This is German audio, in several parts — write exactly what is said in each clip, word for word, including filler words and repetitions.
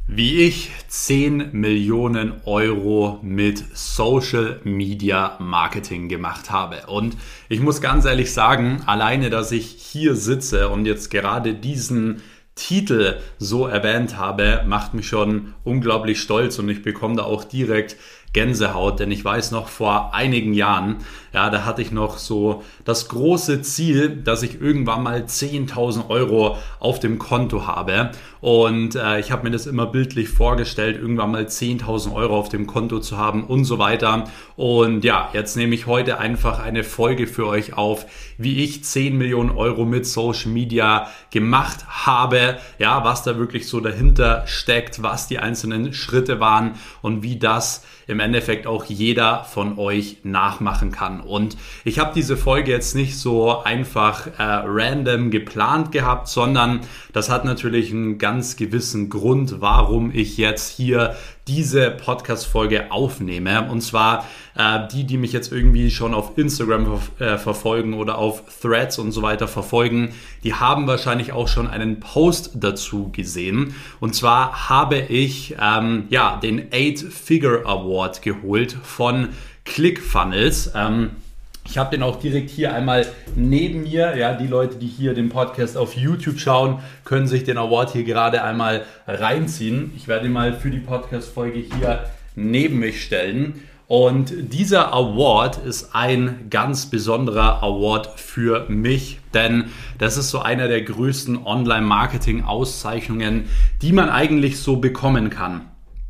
Wie ich zehn Millionen Euro mit Social Media Marketing gemacht habe. Und ich muss ganz ehrlich sagen, alleine, dass ich hier sitze und jetzt gerade diesen Titel so erwähnt habe, macht mich schon unglaublich stolz und ich bekomme da auch direkt Gänsehaut, denn ich weiß noch vor einigen Jahren, ja, da hatte ich noch so das große Ziel, dass ich irgendwann mal zehntausend Euro auf dem Konto habe und äh, ich habe mir das immer bildlich vorgestellt, irgendwann mal zehntausend Euro auf dem Konto zu haben und so weiter. Und ja, jetzt nehme ich heute einfach eine Folge für euch auf, wie ich zehn Millionen Euro mit Social Media gemacht habe, ja, was da wirklich so dahinter steckt, was die einzelnen Schritte waren und wie das im Endeffekt auch jeder von euch nachmachen kann. Und ich habe diese Folge jetzt nicht so einfach äh, random geplant gehabt, sondern das hat natürlich einen ganz gewissen Grund, warum ich jetzt hier diese Podcast-Folge aufnehme. Und zwar äh, die, die mich jetzt irgendwie schon auf Instagram ver- äh, verfolgen oder auf Threads und so weiter verfolgen, die haben wahrscheinlich auch schon einen Post dazu gesehen. Und zwar habe ich ähm, ja den Eight-Figure Award geholt von ClickFunnels. Ähm, Ich habe den auch direkt hier einmal neben mir. Ja, die Leute, die hier den Podcast auf YouTube schauen, können sich den Award hier gerade einmal reinziehen. Ich werde ihn mal für die Podcast-Folge hier neben mich stellen. Und dieser Award ist ein ganz besonderer Award für mich, denn das ist so einer der größten Online-Marketing-Auszeichnungen, die man eigentlich so bekommen kann.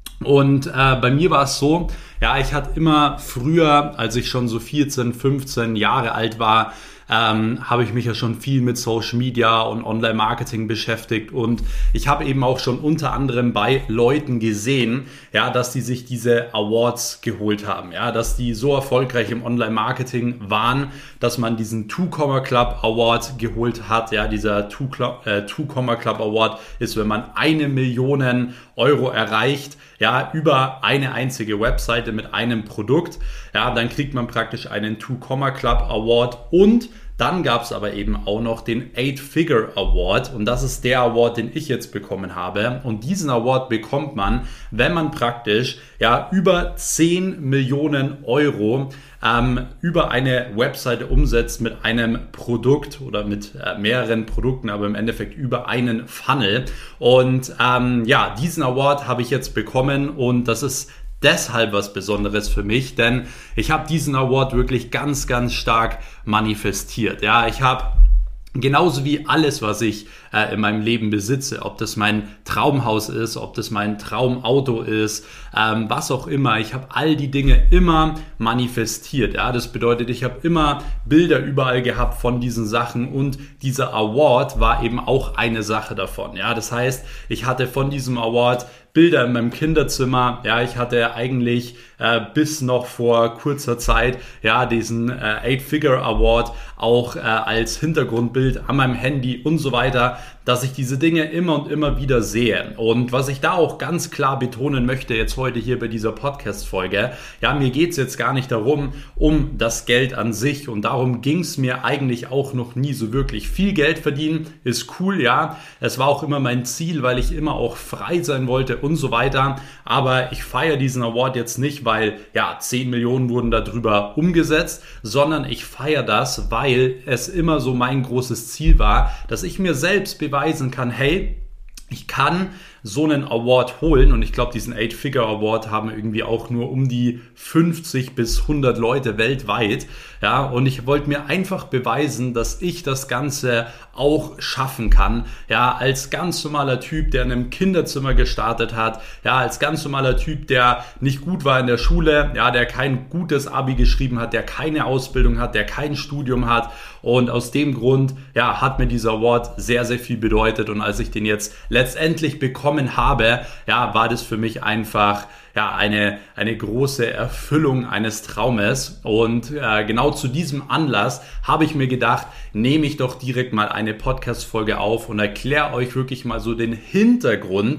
Und äh, bei mir war es so, ja, ich hatte immer früher, als ich schon so vierzehn, fünfzehn Jahre alt war, ähm, habe ich mich ja schon viel mit Social Media und Online-Marketing beschäftigt und ich habe eben auch schon unter anderem bei Leuten gesehen, ja, dass die sich diese Awards geholt haben, ja, dass die so erfolgreich im Online-Marketing waren, dass man diesen Two Comma Club Award geholt hat, ja, dieser Two Comma Club Award ist, wenn man eine Million Euro erreicht, ja, über eine einzige Webseite mit einem Produkt, ja, dann kriegt man praktisch einen Two Comma Club Award und dann gab es aber eben auch noch den Eight-Figure Award und das ist der Award, den ich jetzt bekommen habe und diesen Award bekommt man, wenn man praktisch ja über zehn Millionen Euro ähm, über eine Webseite umsetzt mit einem Produkt oder mit äh, mehreren Produkten, aber im Endeffekt über einen Funnel und ähm, ja, diesen Award habe ich jetzt bekommen und das ist deshalb was Besonderes für mich, denn ich habe diesen Award wirklich ganz, ganz stark manifestiert. Ja, ich habe genauso wie alles, was ich äh, in meinem Leben besitze, ob das mein Traumhaus ist, ob das mein Traumauto ist, ähm, was auch immer. Ich habe all die Dinge immer manifestiert. Ja, das bedeutet, ich habe immer Bilder überall gehabt von diesen Sachen und dieser Award war eben auch eine Sache davon. Ja, das heißt, ich hatte von diesem Award Bilder in meinem Kinderzimmer. Ja, ich hatte eigentlich äh, bis noch vor kurzer Zeit ja diesen äh, Eight-Figure Award auch äh, als Hintergrundbild an meinem Handy und so weiter, dass ich diese Dinge immer und immer wieder sehe. Und was ich da auch ganz klar betonen möchte jetzt heute hier bei dieser Podcast-Folge, ja, mir geht's jetzt gar nicht darum, um das Geld an sich und darum ging's mir eigentlich auch noch nie so wirklich. Viel Geld verdienen ist cool, ja, es war auch immer mein Ziel, weil ich immer auch frei sein wollte und so weiter, aber ich feiere diesen Award jetzt nicht, weil ja, zehn Millionen wurden darüber umgesetzt, sondern ich feiere das, weil es immer so mein großes Ziel war, dass ich mir selbst beweisen kann, hey, ich kann so einen Award holen und ich glaube, diesen Eight-Figure Award haben irgendwie auch nur um die fünfzig bis hundert Leute weltweit, ja, und ich wollte mir einfach beweisen, dass ich das Ganze auch schaffen kann, ja, als ganz normaler Typ, der in einem Kinderzimmer gestartet hat, ja, als ganz normaler Typ, der nicht gut war in der Schule, ja, der kein gutes Abi geschrieben hat, der keine Ausbildung hat, der kein Studium hat und aus dem Grund, ja, hat mir dieser Award sehr, sehr viel bedeutet und als ich den jetzt letztendlich bekommen habe, ja, war das für mich einfach ja eine eine große Erfüllung eines Traumes und äh, genau zu diesem Anlass habe ich mir gedacht, nehme ich doch direkt mal eine Podcast-Folge auf und erkläre euch wirklich mal so den Hintergrund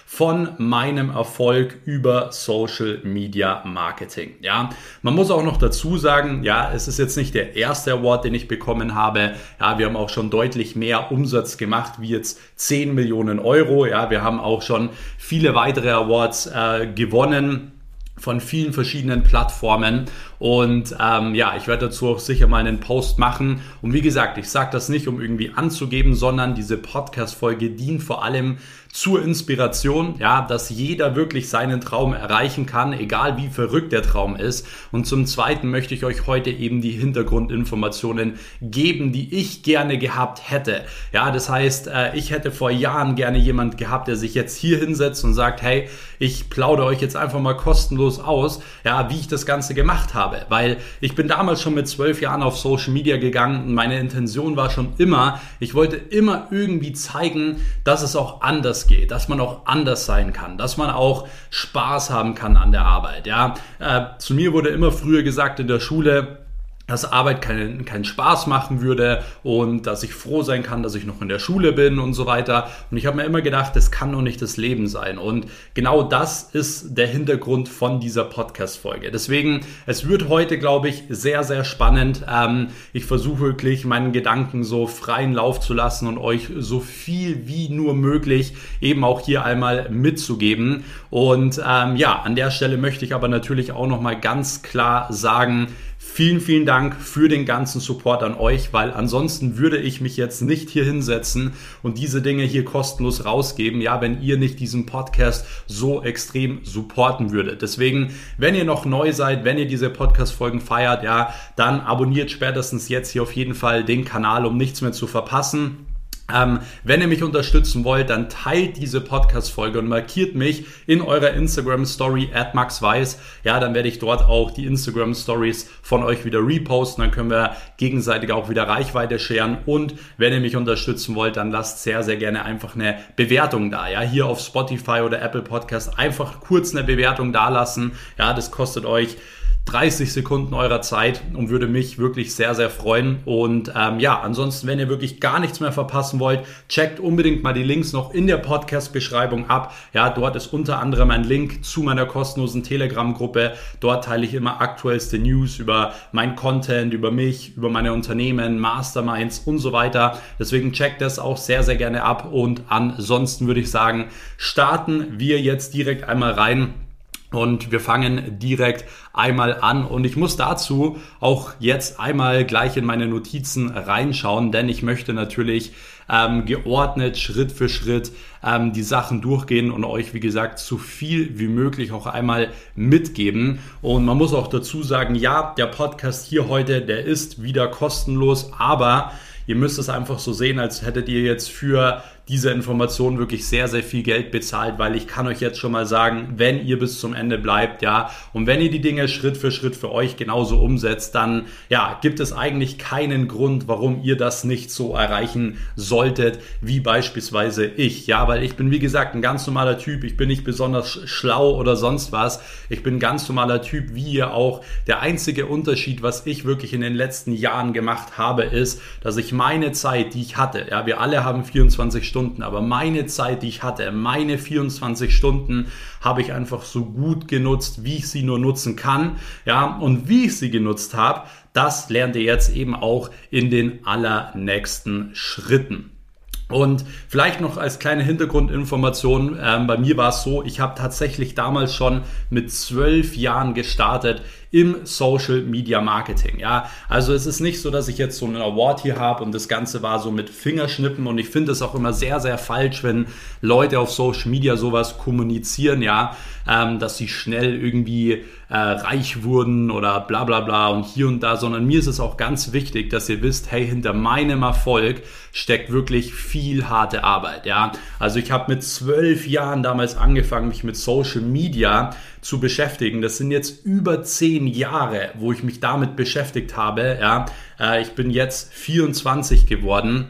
von meinem Erfolg über Social Media Marketing. Ja, man muss auch noch dazu sagen, ja, es ist jetzt nicht der erste Award, den ich bekommen habe. Ja, wir haben auch schon deutlich mehr Umsatz gemacht, wie jetzt zehn Millionen Euro. Ja, wir haben auch schon viele weitere Awards äh, gewonnen von vielen verschiedenen Plattformen und ähm, ja, ich werde dazu auch sicher mal einen Post machen und wie gesagt, ich sage das nicht, um irgendwie anzugeben, sondern diese Podcast-Folge dient vor allem zur Inspiration, ja, dass jeder wirklich seinen Traum erreichen kann, egal wie verrückt der Traum ist. Und zum Zweiten möchte ich euch heute eben die Hintergrundinformationen geben, die ich gerne gehabt hätte. Ja, das heißt, ich hätte vor Jahren gerne jemand gehabt, der sich jetzt hier hinsetzt und sagt, hey, ich plaudere euch jetzt einfach mal kostenlos aus, ja, wie ich das Ganze gemacht habe, weil ich bin damals schon mit zwölf Jahren auf Social Media gegangen und meine Intention war schon immer, ich wollte immer irgendwie zeigen, dass es auch anders geht, dass man auch anders sein kann, dass man auch Spaß haben kann an der Arbeit. Ja, äh, zu mir wurde immer früher gesagt in der Schule, dass Arbeit keinen, keinen Spaß machen würde und dass ich froh sein kann, dass ich noch in der Schule bin und so weiter. Und ich habe mir immer gedacht, das kann doch nicht das Leben sein. Und genau das ist der Hintergrund von dieser Podcast-Folge. Deswegen, es wird heute, glaube ich, sehr, sehr spannend. Ähm, ich versuche wirklich, meinen Gedanken so freien Lauf zu lassen und euch so viel wie nur möglich eben auch hier einmal mitzugeben. Und ähm, ja, an der Stelle möchte ich aber natürlich auch nochmal ganz klar sagen, vielen, vielen Dank für den ganzen Support an euch, weil ansonsten würde ich mich jetzt nicht hier hinsetzen und diese Dinge hier kostenlos rausgeben, ja, wenn ihr nicht diesen Podcast so extrem supporten würdet. Deswegen, wenn ihr noch neu seid, wenn ihr diese Podcast-Folgen feiert, ja, dann abonniert spätestens jetzt hier auf jeden Fall den Kanal, um nichts mehr zu verpassen. Ähm, wenn ihr mich unterstützen wollt, dann teilt diese Podcast-Folge und markiert mich in eurer Instagram-Story at maxweiss. Ja, dann werde ich dort auch die Instagram-Stories von euch wieder reposten. Dann können wir gegenseitig auch wieder Reichweite scheren. Und wenn ihr mich unterstützen wollt, dann lasst sehr, sehr gerne einfach eine Bewertung da. Ja, hier auf Spotify oder Apple Podcast einfach kurz eine Bewertung da lassen. Ja, das kostet euch dreißig Sekunden eurer Zeit und würde mich wirklich sehr, sehr freuen. Und ähm, ja, ansonsten, wenn ihr wirklich gar nichts mehr verpassen wollt, checkt unbedingt mal die Links noch in der Podcast-Beschreibung ab. Ja, dort ist unter anderem ein Link zu meiner kostenlosen Telegram-Gruppe. Dort teile ich immer aktuellste News über mein Content, über mich, über meine Unternehmen, Masterminds und so weiter. Deswegen checkt das auch sehr, sehr gerne ab. Und ansonsten würde ich sagen, starten wir jetzt direkt einmal rein. Und wir fangen direkt einmal an und ich muss dazu auch jetzt einmal gleich in meine Notizen reinschauen, denn ich möchte natürlich ähm, geordnet Schritt für Schritt ähm, die Sachen durchgehen und euch, wie gesagt, so viel wie möglich auch einmal mitgeben. Und man muss auch dazu sagen, ja, der Podcast hier heute, der ist wieder kostenlos, aber ihr müsst es einfach so sehen, als hättet ihr jetzt für diese Information wirklich sehr, sehr viel Geld bezahlt, weil ich kann euch jetzt schon mal sagen, wenn ihr bis zum Ende bleibt, ja, und wenn ihr die Dinge Schritt für Schritt für euch genauso umsetzt, dann, ja, gibt es eigentlich keinen Grund, warum ihr das nicht so erreichen solltet, wie beispielsweise ich, ja, weil ich bin, wie gesagt, ein ganz normaler Typ, ich bin nicht besonders schlau oder sonst was, ich bin ein ganz normaler Typ, wie ihr auch. Der einzige Unterschied, was ich wirklich in den letzten Jahren gemacht habe, ist, dass ich meine Zeit, die ich hatte, ja, wir alle haben vierundzwanzig Stunden, aber meine Zeit, die ich hatte, meine vierundzwanzig Stunden, habe ich einfach so gut genutzt, wie ich sie nur nutzen kann. Ja, und wie ich sie genutzt habe, das lernt ihr jetzt eben auch in den allernächsten Schritten. Und vielleicht noch als kleine Hintergrundinformation, ähm, bei mir war es so, ich habe tatsächlich damals schon mit zwölf Jahren gestartet im Social Media Marketing. Ja, also es ist nicht so, dass ich jetzt so einen Award hier habe und das Ganze war so mit Fingerschnippen und ich finde es auch immer sehr, sehr falsch, wenn Leute auf Social Media sowas kommunizieren, ja, ähm, dass sie schnell irgendwie äh, reich wurden oder bla bla bla und hier und da, sondern mir ist es auch ganz wichtig, dass ihr wisst, hey, hinter meinem Erfolg steckt wirklich viel harte Arbeit, ja. Also ich habe mit zwölf Jahren damals angefangen, mich mit Social Media zu beschäftigen. Das sind jetzt über zehn Jahre, wo ich mich damit beschäftigt habe, ja. Äh, ich bin jetzt vierundzwanzig geworden.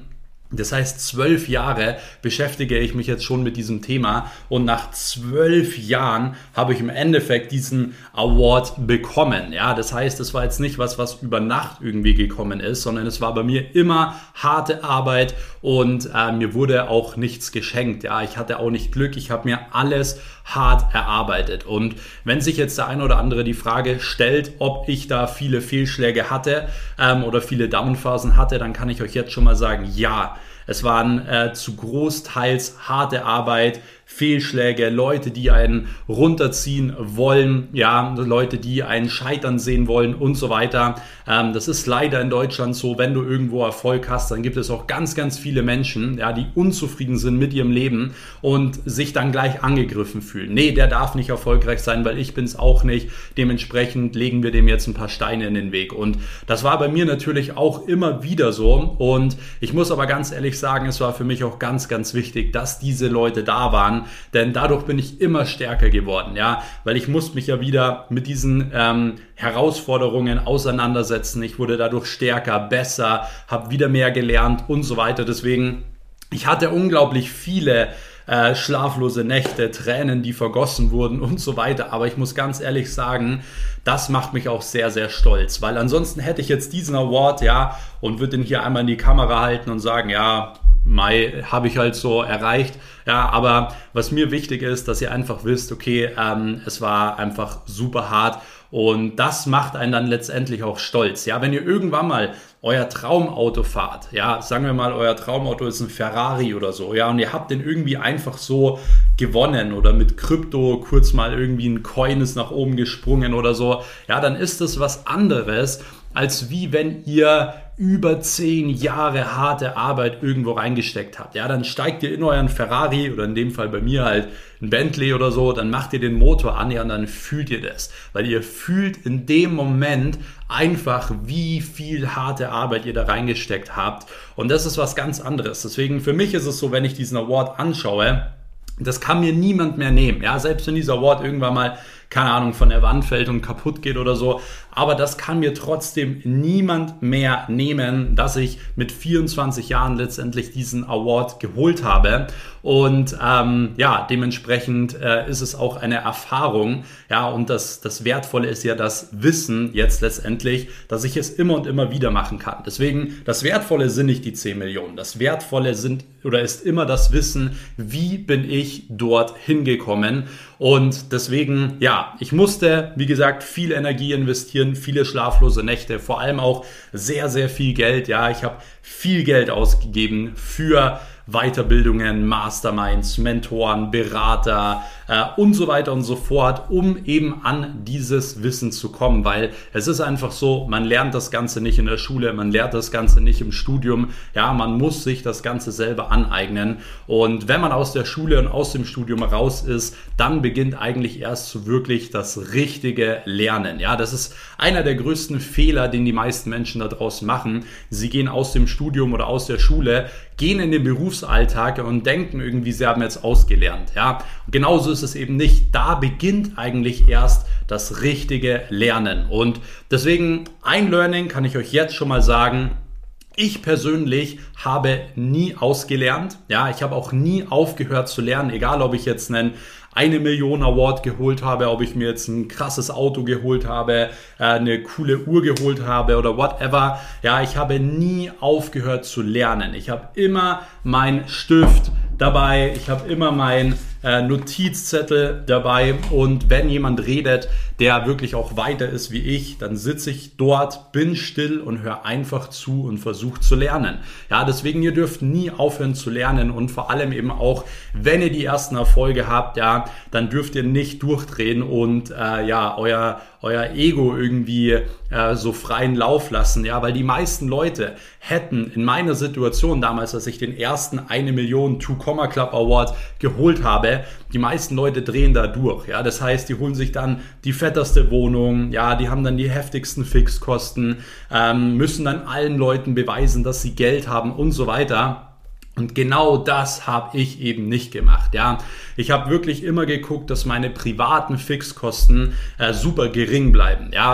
Das heißt, zwölf Jahre beschäftige ich mich jetzt schon mit diesem Thema und nach zwölf Jahren habe ich im Endeffekt diesen Award bekommen. Ja, das heißt, es war jetzt nicht was, was über Nacht irgendwie gekommen ist, sondern es war bei mir immer harte Arbeit und äh, mir wurde auch nichts geschenkt. Ja, ich hatte auch nicht Glück, ich habe mir alles hart erarbeitet. Und wenn sich jetzt der ein oder andere die Frage stellt, ob ich da viele Fehlschläge hatte ähm, oder viele Downphasen hatte, dann kann ich euch jetzt schon mal sagen, ja. Es waren äh, zu großteils harte Arbeit, Fehlschläge, Leute, die einen runterziehen wollen, ja, Leute, die einen scheitern sehen wollen und so weiter. Ähm, das ist leider in Deutschland so, wenn du irgendwo Erfolg hast, dann gibt es auch ganz, ganz viele Menschen, ja, die unzufrieden sind mit ihrem Leben und sich dann gleich angegriffen fühlen. Nee, der darf nicht erfolgreich sein, weil ich bin es auch nicht. Dementsprechend legen wir dem jetzt ein paar Steine in den Weg. Und das war bei mir natürlich auch immer wieder so. Und ich muss aber ganz ehrlich sagen, es war für mich auch ganz, ganz wichtig, dass diese Leute da waren, denn dadurch bin ich immer stärker geworden, ja, weil ich musste mich ja wieder mit diesen ähm, Herausforderungen auseinandersetzen. Ich wurde dadurch stärker, besser, habe wieder mehr gelernt und so weiter. Deswegen, ich hatte unglaublich viele äh, schlaflose Nächte, Tränen, die vergossen wurden und so weiter. Aber ich muss ganz ehrlich sagen, das macht mich auch sehr, sehr stolz, weil ansonsten hätte ich jetzt diesen Award, ja, und würde den hier einmal in die Kamera halten und sagen, ja, Mai habe ich halt so erreicht. Ja, aber was mir wichtig ist, dass ihr einfach wisst, okay, ähm, es war einfach super hart und das macht einen dann letztendlich auch stolz. Ja, wenn ihr irgendwann mal euer Traumauto fahrt, ja, sagen wir mal, euer Traumauto ist ein Ferrari oder so, ja, und ihr habt den irgendwie einfach so gewonnen oder mit Krypto kurz mal irgendwie ein Coin ist nach oben gesprungen oder so, ja, dann ist das was anderes, als wie wenn ihr über zehn Jahre harte Arbeit irgendwo reingesteckt habt. Ja, dann steigt ihr in euren Ferrari oder in dem Fall bei mir halt ein Bentley oder so, dann macht ihr den Motor an, ja, und dann fühlt ihr das. Weil ihr fühlt in dem Moment einfach, wie viel harte Arbeit ihr da reingesteckt habt. Und das ist was ganz anderes. Deswegen für mich ist es so, wenn ich diesen Award anschaue, das kann mir niemand mehr nehmen. Ja, selbst wenn dieser Award irgendwann mal, keine Ahnung, von der Wand fällt und kaputt geht oder so. Aber das kann mir trotzdem niemand mehr nehmen, dass ich mit vierundzwanzig Jahren letztendlich diesen Award geholt habe. Und ähm, ja, dementsprechend äh, ist es auch eine Erfahrung. Ja, und das, das Wertvolle ist ja das Wissen jetzt letztendlich, dass ich es immer und immer wieder machen kann. Deswegen, das Wertvolle sind nicht die zehn Millionen. Das Wertvolle sind oder ist immer das Wissen, wie bin ich dort hingekommen. Und deswegen, ja, ich musste, wie gesagt, viel Energie investieren, viele schlaflose Nächte, vor allem auch sehr, sehr viel Geld. Ja, ich habe viel Geld ausgegeben für Weiterbildungen, Masterminds, Mentoren, Berater äh, und so weiter und so fort, um eben an dieses Wissen zu kommen, weil es ist einfach so, man lernt das Ganze nicht in der Schule, man lernt das Ganze nicht im Studium, ja, man muss sich das Ganze selber aneignen und wenn man aus der Schule und aus dem Studium raus ist, dann beginnt eigentlich erst so wirklich das richtige Lernen, ja, das ist einer der größten Fehler, den die meisten Menschen da draußen machen. Sie gehen aus dem Studium oder aus der Schule, gehen in den Berufsalltag und denken irgendwie, sie haben jetzt ausgelernt. Ja, und genauso ist es eben nicht. Da beginnt eigentlich erst das richtige Lernen. Und deswegen ein Learning kann ich euch jetzt schon mal sagen. Ich persönlich habe nie ausgelernt. Ja, ich habe auch nie aufgehört zu lernen, egal ob ich jetzt einen eine Million Award geholt habe, ob ich mir jetzt ein krasses Auto geholt habe, eine coole Uhr geholt habe oder whatever. Ja, ich habe nie aufgehört zu lernen. Ich habe immer meinen Stift dabei, ich habe immer meinen äh, Notizzettel dabei und wenn jemand redet, der wirklich auch weiter ist wie ich, dann sitze ich dort, bin still und höre einfach zu und versuche zu lernen. Ja, deswegen, ihr dürft nie aufhören zu lernen und vor allem eben auch, wenn ihr die ersten Erfolge habt, ja, dann dürft ihr nicht durchdrehen und äh, ja, euer euer Ego irgendwie äh, so freien Lauf lassen, ja, weil die meisten Leute hätten in meiner Situation damals, als ich den ersten eine Million Two Comma Club Award geholt habe, die meisten Leute drehen da durch, ja, das heißt, die holen sich dann die fetteste Wohnung, ja, die haben dann die heftigsten Fixkosten, ähm, müssen dann allen Leuten beweisen, dass sie Geld haben und so weiter. Und genau das habe ich eben nicht gemacht. Ja, ich habe wirklich immer geguckt, dass meine privaten Fixkosten äh, super gering bleiben. Ja,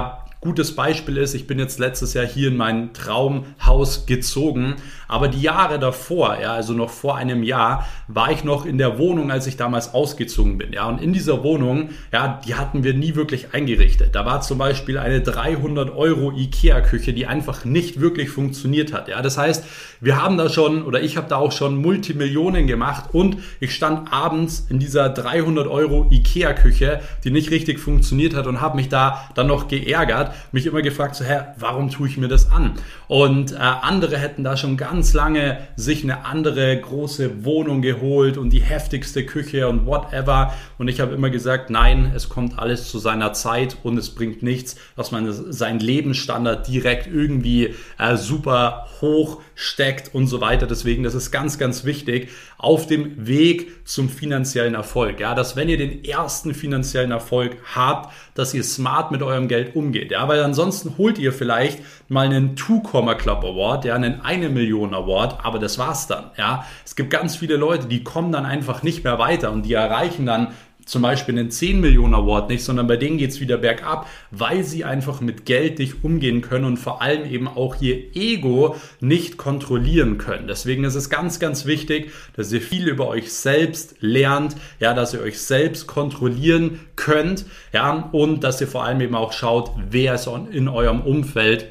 Gutes Beispiel ist, ich bin jetzt letztes Jahr hier in mein Traumhaus gezogen, aber die Jahre davor, ja, also noch vor einem Jahr, war ich noch in der Wohnung, als ich damals ausgezogen bin, ja, und in dieser Wohnung, ja, die hatten wir nie wirklich eingerichtet. Da war zum Beispiel eine dreihundert Euro Ikea-Küche, die einfach nicht wirklich funktioniert hat, ja, das heißt, wir haben da schon, oder ich habe da auch schon Multimillionen gemacht und ich stand abends in dieser dreihundert Euro Ikea-Küche, die nicht richtig funktioniert hat und habe mich da dann noch geärgert, mich immer gefragt, so, hä, warum tue ich mir das an? Und äh, andere hätten da schon ganz lange sich eine andere große Wohnung geholt und die heftigste Küche und whatever. Und ich habe immer gesagt, nein, es kommt alles zu seiner Zeit und es bringt nichts, dass man seinen Lebensstandard direkt irgendwie äh, super hoch steckt und so weiter. Deswegen, das ist ganz, ganz wichtig auf dem Weg zum finanziellen Erfolg. Ja, dass wenn ihr den ersten finanziellen Erfolg habt, dass ihr smart mit eurem Geld umgeht. Ja, weil ansonsten holt ihr vielleicht mal einen Two-Comma-Club Award, ja, einen eine Million Award, aber das war's dann. Ja, es gibt ganz viele Leute, die kommen dann einfach nicht mehr weiter und die erreichen dann zum Beispiel einen zehn Millionen Award nicht, sondern bei denen geht es wieder bergab, weil sie einfach mit Geld nicht umgehen können und vor allem eben auch ihr Ego nicht kontrollieren können. Deswegen ist es ganz, ganz wichtig, dass ihr viel über euch selbst lernt, ja, dass ihr euch selbst kontrollieren könnt, ja, und dass ihr vor allem eben auch schaut, wer ist in eurem Umfeld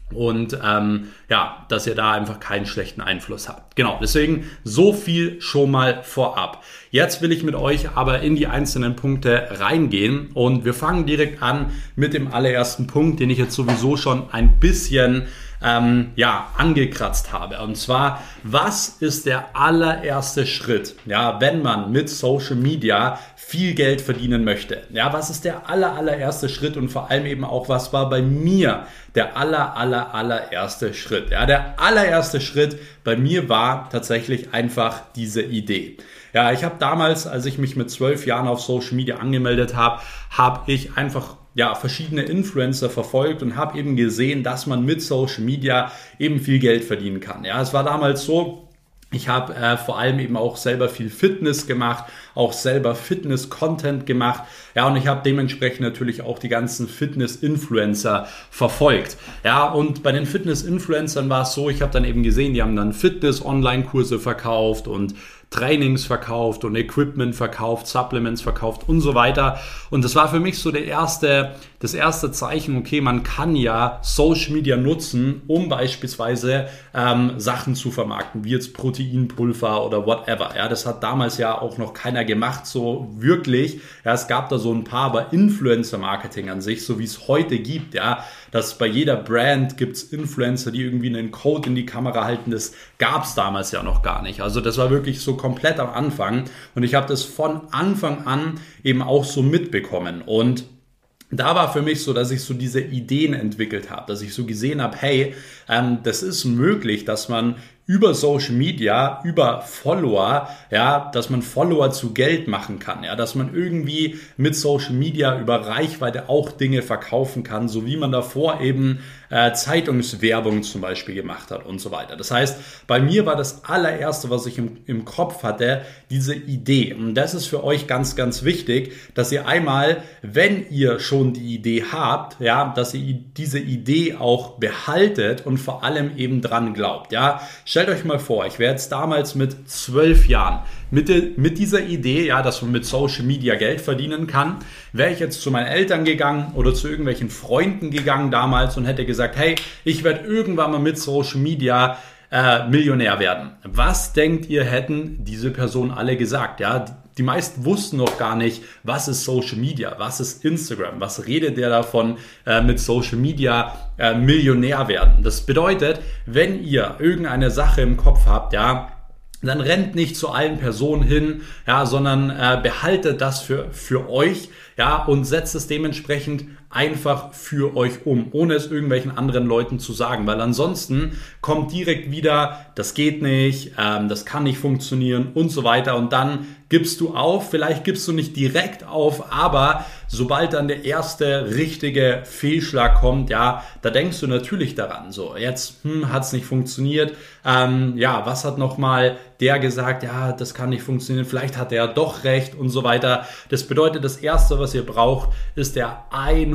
und ähm, ja, dass ihr da einfach keinen schlechten Einfluss habt. Genau, deswegen so viel schon mal vorab. Jetzt will ich mit euch aber in die einzelnen Punkte reingehen und wir fangen direkt an mit dem allerersten Punkt, den ich jetzt sowieso schon ein bisschen ähm, ja, angekratzt habe. Und zwar, was ist der allererste Schritt, ja, wenn man mit Social Media viel Geld verdienen möchte? Ja, was ist der aller, allererste Schritt und vor allem eben auch, was war bei mir der aller, aller, allererste Schritt? Ja, der allererste Schritt bei mir war tatsächlich einfach diese Idee. Ja, ich habe damals, als ich mich mit zwölf Jahren auf Social Media angemeldet habe, habe ich einfach ja, verschiedene Influencer verfolgt und habe eben gesehen, dass man mit Social Media eben viel Geld verdienen kann. Ja, es war damals so, ich habe äh, vor allem eben auch selber viel Fitness gemacht, auch selber Fitness-Content gemacht. Ja, und ich habe dementsprechend natürlich auch die ganzen Fitness-Influencer verfolgt. Ja, und bei den Fitness-Influencern war es so, ich habe dann eben gesehen, die haben dann Fitness-Online-Kurse verkauft und Trainings verkauft und Equipment verkauft, Supplements verkauft und so weiter. Und das war für mich so der erste, das erste Zeichen, okay, man kann ja Social Media nutzen, um beispielsweise ähm, Sachen zu vermarkten, wie jetzt Proteinpulver oder whatever. Ja, das hat damals ja auch noch keiner gemacht, so wirklich. Ja, es gab da so ein paar, aber Influencer-Marketing an sich, so wie es heute gibt, ja, dass bei jeder Brand gibt es Influencer, die irgendwie einen Code in die Kamera halten, das gab es damals ja noch gar nicht. Also das war wirklich so komplett am Anfang und ich habe das von Anfang an eben auch so mitbekommen und da war für mich so, dass ich so diese Ideen entwickelt habe, dass ich so gesehen habe, hey, ähm, das ist möglich, dass man über Social Media, über Follower, ja, dass man Follower zu Geld machen kann, ja, dass man irgendwie mit Social Media über Reichweite auch Dinge verkaufen kann, so wie man davor eben äh, Zeitungswerbung zum Beispiel gemacht hat und so weiter. Das heißt, bei mir war das allererste, was ich im, im Kopf hatte, diese Idee. Und das ist für euch ganz, ganz wichtig, dass ihr einmal, wenn ihr schon die Idee habt, ja, dass ihr diese Idee auch behaltet und vor allem eben dran glaubt, ja. Stellt euch mal vor, ich wäre jetzt damals mit zwölf Jahren mit, de, mit dieser Idee, ja, dass man mit Social Media Geld verdienen kann, wäre ich jetzt zu meinen Eltern gegangen oder zu irgendwelchen Freunden gegangen damals und hätte gesagt, hey, ich werde irgendwann mal mit Social Media äh, Millionär werden. Was denkt ihr, hätten diese Personen alle gesagt? Ja, die meisten wussten noch gar nicht, was ist Social Media, was ist Instagram, was redet der davon, äh, mit Social Media äh, Millionär werden. Das bedeutet, wenn ihr irgendeine Sache im Kopf habt, ja, dann rennt nicht zu allen Personen hin, ja, sondern äh, behaltet das für, für euch, ja, und setzt es dementsprechend einfach für euch um, ohne es irgendwelchen anderen Leuten zu sagen, weil ansonsten kommt direkt wieder, das geht nicht, ähm, das kann nicht funktionieren und so weiter und dann gibst du auf, vielleicht gibst du nicht direkt auf, aber sobald dann der erste richtige Fehlschlag kommt, ja, da denkst du natürlich daran, so, jetzt hm, hat es nicht funktioniert, ähm, ja, was hat nochmal der gesagt, ja, das kann nicht funktionieren, vielleicht hat er doch recht und so weiter. Das bedeutet, das Erste, was ihr braucht, ist der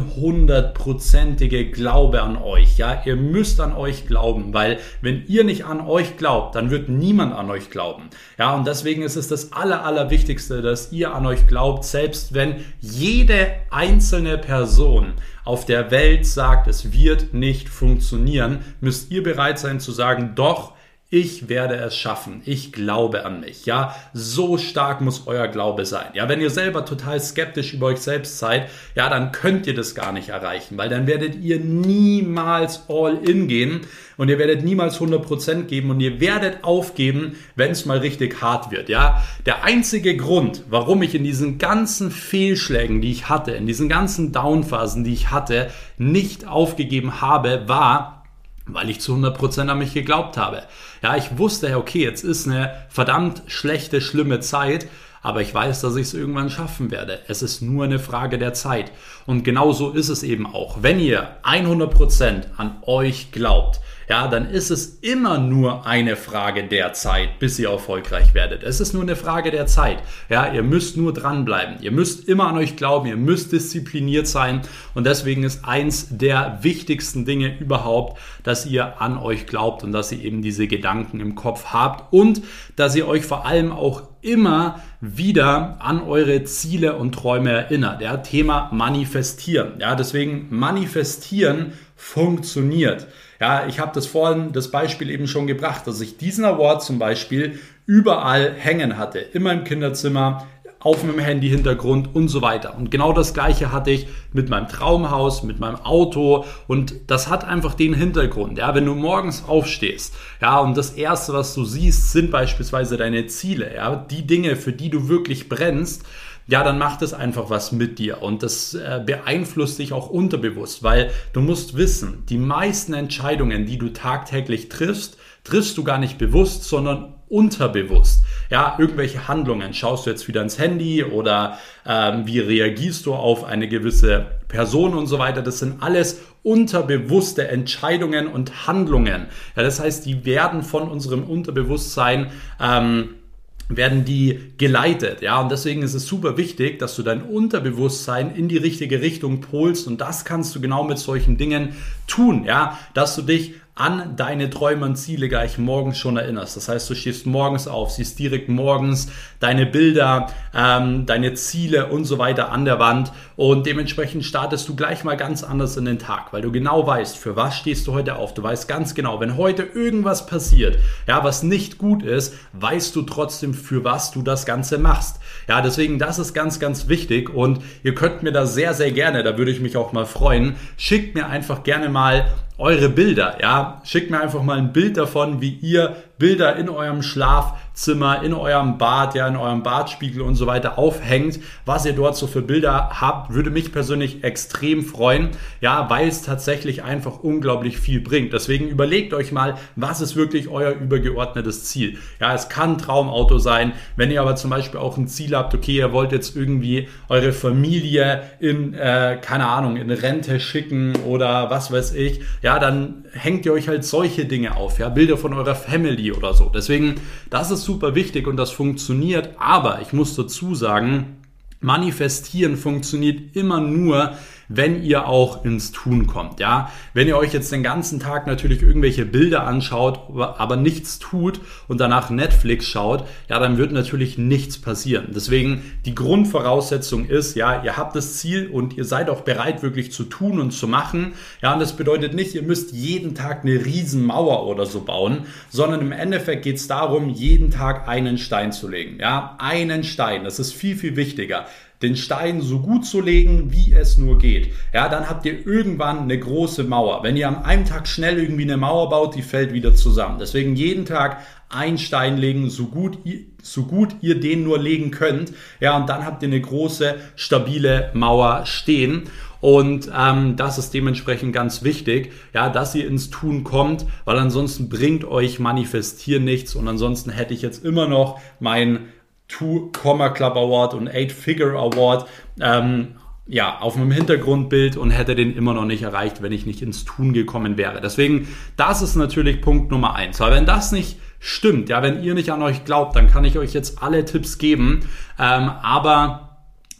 ein hundertprozentige Glaube an euch. Ja, ihr müsst an euch glauben, weil wenn ihr nicht an euch glaubt, dann wird niemand an euch glauben. Ja, und deswegen ist es das aller, allerwichtigste, dass ihr an euch glaubt, selbst wenn jede einzelne Person auf der Welt sagt, es wird nicht funktionieren, müsst ihr bereit sein zu sagen, doch, ich werde es schaffen. Ich glaube an mich. Ja, so stark muss euer Glaube sein. Ja, wenn ihr selber total skeptisch über euch selbst seid, ja, dann könnt ihr das gar nicht erreichen, weil dann werdet ihr niemals all in gehen und ihr werdet niemals hundert Prozent geben und ihr werdet aufgeben, wenn es mal richtig hart wird. Ja, der einzige Grund, warum ich in diesen ganzen Fehlschlägen, die ich hatte, in diesen ganzen Downphasen, die ich hatte, nicht aufgegeben habe, war, weil ich zu hundert Prozent an mich geglaubt habe. Ja, ich wusste, okay, jetzt ist eine verdammt schlechte, schlimme Zeit, aber ich weiß, dass ich es irgendwann schaffen werde. Es ist nur eine Frage der Zeit. Und genau so ist es eben auch. Wenn ihr hundert Prozent an euch glaubt, ja, dann ist es immer nur eine Frage der Zeit, bis ihr erfolgreich werdet. Es ist nur eine Frage der Zeit. Ja, ihr müsst nur dranbleiben. Ihr müsst immer an euch glauben. Ihr müsst diszipliniert sein. Und deswegen ist eins der wichtigsten Dinge überhaupt, dass ihr an euch glaubt und dass ihr eben diese Gedanken im Kopf habt und dass ihr euch vor allem auch immer wieder an eure Ziele und Träume erinnert. Ja, Thema Manifestieren. Ja, deswegen Manifestieren funktioniert. Ja, ich habe das vorhin, das Beispiel eben schon gebracht, dass ich diesen Award zum Beispiel überall hängen hatte. Immer im Kinderzimmer, auf meinem Handy-Hintergrund und so weiter. Und genau das Gleiche hatte ich mit meinem Traumhaus, mit meinem Auto und das hat einfach den Hintergrund. Ja, wenn du morgens aufstehst, ja, und das Erste, was du siehst, sind beispielsweise deine Ziele, ja, die Dinge, für die du wirklich brennst, ja, dann macht es einfach was mit dir und das äh, beeinflusst dich auch unterbewusst, weil du musst wissen, die meisten Entscheidungen, die du tagtäglich triffst, triffst du gar nicht bewusst, sondern unterbewusst. Ja, irgendwelche Handlungen, schaust du jetzt wieder ins Handy oder ähm, wie reagierst du auf eine gewisse Person und so weiter, das sind alles unterbewusste Entscheidungen und Handlungen. Ja, das heißt, die werden von unserem Unterbewusstsein ähm, werden die geleitet, ja, und deswegen ist es super wichtig, dass du dein Unterbewusstsein in die richtige Richtung polst und das kannst du genau mit solchen Dingen tun, ja, dass du dich an deine Träume und Ziele gleich morgens schon erinnerst. Das heißt, du stehst morgens auf, siehst direkt morgens deine Bilder, ähm, deine Ziele und so weiter an der Wand und dementsprechend startest du gleich mal ganz anders in den Tag, weil du genau weißt, für was stehst du heute auf. Du weißt ganz genau, wenn heute irgendwas passiert, ja, was nicht gut ist, weißt du trotzdem, für was du das Ganze machst. Ja, deswegen, das ist ganz, ganz wichtig und ihr könnt mir da sehr, sehr gerne, da würde ich mich auch mal freuen, schickt mir einfach gerne mal eure Bilder, ja, schickt mir einfach mal ein Bild davon, wie ihr Bilder in eurem Schlafzimmer, in eurem Bad, ja, in eurem Badspiegel und so weiter aufhängt, was ihr dort so für Bilder habt, würde mich persönlich extrem freuen, ja, weil es tatsächlich einfach unglaublich viel bringt. Deswegen überlegt euch mal, was ist wirklich euer übergeordnetes Ziel? Ja, es kann ein Traumauto sein, wenn ihr aber zum Beispiel auch ein Ziel habt, okay, ihr wollt jetzt irgendwie eure Familie in, äh, keine Ahnung, in Rente schicken oder was weiß ich, ja, dann hängt ihr euch halt solche Dinge auf, ja, Bilder von eurer Family oder so. Deswegen, das ist super wichtig und das funktioniert, aber ich muss dazu sagen, Manifestieren funktioniert immer nur, wenn ihr auch ins Tun kommt, ja. Wenn ihr euch jetzt den ganzen Tag natürlich irgendwelche Bilder anschaut, aber nichts tut und danach Netflix schaut, ja, dann wird natürlich nichts passieren. Deswegen, die Grundvoraussetzung ist, ja, ihr habt das Ziel und ihr seid auch bereit, wirklich zu tun und zu machen, ja, und das bedeutet nicht, ihr müsst jeden Tag eine Riesenmauer oder so bauen, sondern im Endeffekt geht es darum, jeden Tag einen Stein zu legen, ja, einen Stein, das ist viel, viel wichtiger. Den Stein so gut zu legen, wie es nur geht. Ja, dann habt ihr irgendwann eine große Mauer. Wenn ihr an einem Tag schnell irgendwie eine Mauer baut, die fällt wieder zusammen. Deswegen jeden Tag einen Stein legen, so gut, so gut ihr den nur legen könnt. Ja, und dann habt ihr eine große, stabile Mauer stehen. Und ähm, das ist dementsprechend ganz wichtig, ja, dass ihr ins Tun kommt, weil ansonsten bringt euch Manifestieren nichts. Und ansonsten hätte ich jetzt immer noch mein Two-Comma-Club Award und Eight-Figure Award ähm, ja, auf meinem Hintergrundbild und hätte den immer noch nicht erreicht, wenn ich nicht ins Tun gekommen wäre. Deswegen, das ist natürlich Punkt Nummer eins. Weil wenn das nicht stimmt, ja, wenn ihr nicht an euch glaubt, dann kann ich euch jetzt alle Tipps geben, ähm, aber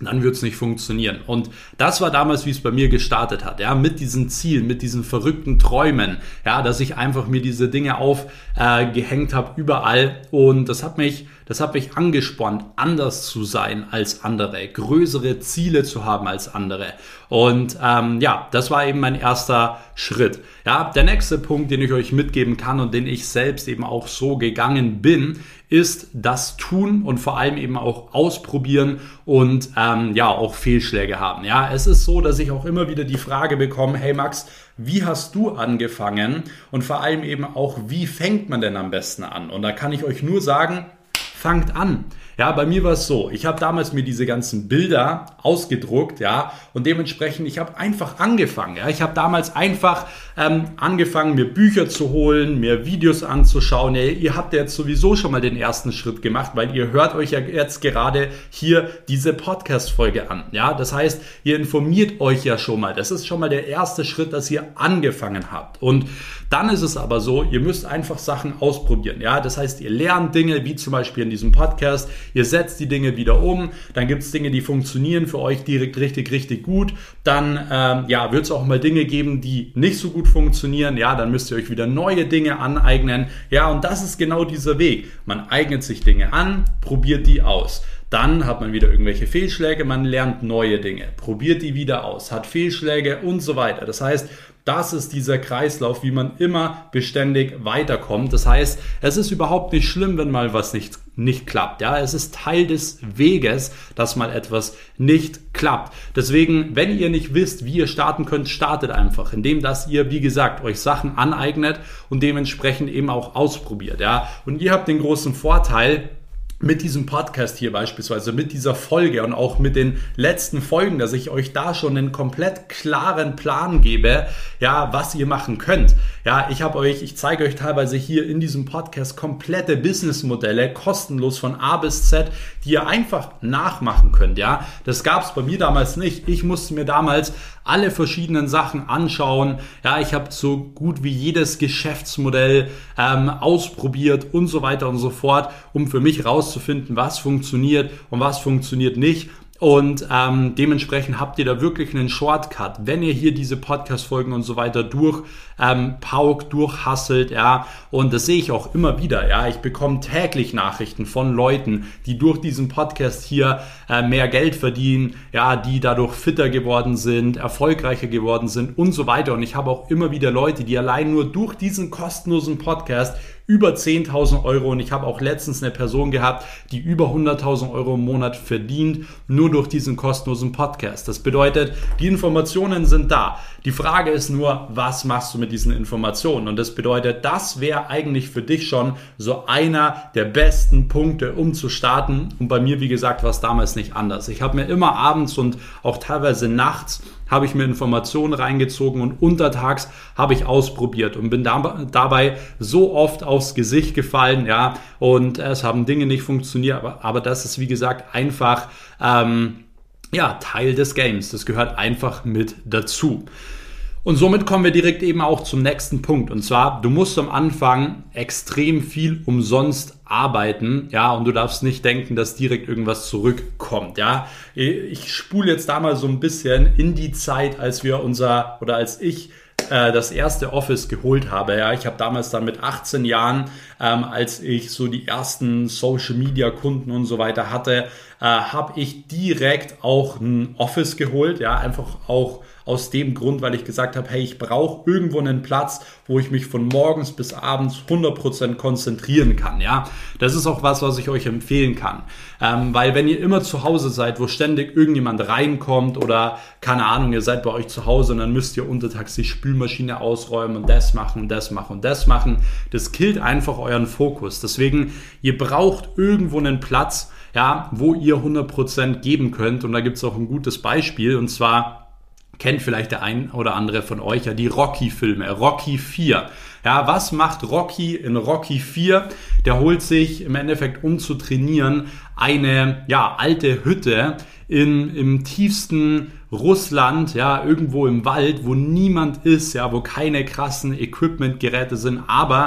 dann wird es nicht funktionieren. Und das war damals, wie es bei mir gestartet hat, ja, mit diesen Zielen, mit diesen verrückten Träumen, ja, dass ich einfach mir diese Dinge aufgehängt äh, habe überall, und das hat mich, das hat mich angespornt, anders zu sein als andere, größere Ziele zu haben als andere. Und ähm, ja, das war eben mein erster Schritt. Ja, der nächste Punkt, den ich euch mitgeben kann und den ich selbst eben auch so gegangen bin, ist das Tun und vor allem eben auch ausprobieren und ähm, ja auch Fehlschläge haben. Ja, es ist so, dass ich auch immer wieder die Frage bekomme: Hey Max, wie hast du angefangen? Und vor allem eben auch, wie fängt man denn am besten an? Und da kann ich euch nur sagen: Fangt an. Ja, bei mir war es so, ich habe damals mir diese ganzen Bilder ausgedruckt, ja, und dementsprechend, ich habe einfach angefangen, ja, ich habe damals einfach ähm, angefangen, mir Bücher zu holen, mir Videos anzuschauen. Ja, ihr habt ja jetzt sowieso schon mal den ersten Schritt gemacht, weil ihr hört euch ja jetzt gerade hier diese Podcast-Folge an, ja, das heißt, ihr informiert euch ja schon mal, das ist schon mal der erste Schritt, dass ihr angefangen habt. Und dann ist es aber so, ihr müsst einfach Sachen ausprobieren, ja, das heißt, ihr lernt Dinge, wie zum Beispiel in diesem Podcast, ihr setzt die Dinge wieder um, dann gibt es Dinge, die funktionieren für euch direkt richtig, richtig gut, dann ähm, ja, wird es auch mal Dinge geben, die nicht so gut funktionieren, ja, dann müsst ihr euch wieder neue Dinge aneignen, ja, und das ist genau dieser Weg. Man eignet sich Dinge an, probiert die aus. Dann hat man wieder irgendwelche Fehlschläge, man lernt neue Dinge, probiert die wieder aus, hat Fehlschläge und so weiter. Das heißt, das ist dieser Kreislauf, wie man immer beständig weiterkommt. Das heißt, es ist überhaupt nicht schlimm, wenn mal was nicht, nicht klappt. Ja, es ist Teil des Weges, dass mal etwas nicht klappt. Deswegen, wenn ihr nicht wisst, wie ihr starten könnt, startet einfach, indem dass ihr, wie gesagt, euch Sachen aneignet und dementsprechend eben auch ausprobiert. Ja, und ihr habt den großen Vorteil, mit diesem Podcast hier beispielsweise, mit dieser Folge und auch mit den letzten Folgen, dass ich euch da schon einen komplett klaren Plan gebe, ja, was ihr machen könnt. Ja, ich habe euch, ich zeige euch teilweise hier in diesem Podcast komplette Businessmodelle, kostenlos von A bis Z, die ihr einfach nachmachen könnt, ja. Das gab es bei mir damals nicht. Ich musste mir damals alle verschiedenen Sachen anschauen. Ja, ich habe so gut wie jedes Geschäftsmodell ähm, ausprobiert und so weiter und so fort, um für mich rauszufinden, was funktioniert und was funktioniert nicht. Und ähm, dementsprechend habt ihr da wirklich einen Shortcut, wenn ihr hier diese Podcast-Folgen und so weiter durch ähm, paukt, durchhasselt, ja. Und das sehe ich auch immer wieder, ja. Ich bekomme täglich Nachrichten von Leuten, die durch diesen Podcast hier äh, mehr Geld verdienen, ja, die dadurch fitter geworden sind, erfolgreicher geworden sind und so weiter. Und ich habe auch immer wieder Leute, die allein nur durch diesen kostenlosen Podcast über zehntausend Euro, und ich habe auch letztens eine Person gehabt, die über hunderttausend Euro im Monat verdient, nur durch diesen kostenlosen Podcast. Das bedeutet, die Informationen sind da. Die Frage ist nur, was machst du mit diesen Informationen? Und das bedeutet, das wäre eigentlich für dich schon so einer der besten Punkte, um zu starten. Und bei mir, wie gesagt, war es damals nicht anders. Ich habe mir immer abends und auch teilweise nachts habe ich mir Informationen reingezogen und untertags habe ich ausprobiert und bin da, dabei so oft aufs Gesicht gefallen, ja, und es haben Dinge nicht funktioniert, aber, aber das ist, wie gesagt, einfach ähm, ja, Teil des Games. Das gehört einfach mit dazu. Und somit kommen wir direkt eben auch zum nächsten Punkt. Und zwar, du musst am Anfang extrem viel umsonst arbeiten, ja, und du darfst nicht denken, dass direkt irgendwas zurückkommt, ja. Ich spule jetzt da mal so ein bisschen in die Zeit, als wir unser, oder als ich äh, das erste Office geholt habe, ja. Ich habe damals dann mit achtzehn Jahren, ähm, als ich so die ersten Social-Media-Kunden und so weiter hatte, äh, habe ich direkt auch ein Office geholt, ja, einfach auch aus dem Grund, weil ich gesagt habe, hey, ich brauche irgendwo einen Platz, wo ich mich von morgens bis abends hundert Prozent konzentrieren kann, ja. Das ist auch was, was ich euch empfehlen kann, ähm, weil wenn ihr immer zu Hause seid, wo ständig irgendjemand reinkommt oder, keine Ahnung, ihr seid bei euch zu Hause und dann müsst ihr untertags die Spülmaschine ausräumen und das machen und das machen und das machen, das killt einfach euren Fokus. Deswegen, ihr braucht irgendwo einen Platz, ja, wo ihr hundert Prozent geben könnt, und da gibt es auch ein gutes Beispiel, und zwar kennt vielleicht der ein oder andere von euch ja die Rocky-Filme, Rocky vier. Ja, was macht Rocky in Rocky vier? Der holt sich im Endeffekt, um zu trainieren, eine ja, alte Hütte in, im tiefsten Russland, ja, irgendwo im Wald, wo niemand ist, ja, wo keine krassen Equipment-Geräte sind, aber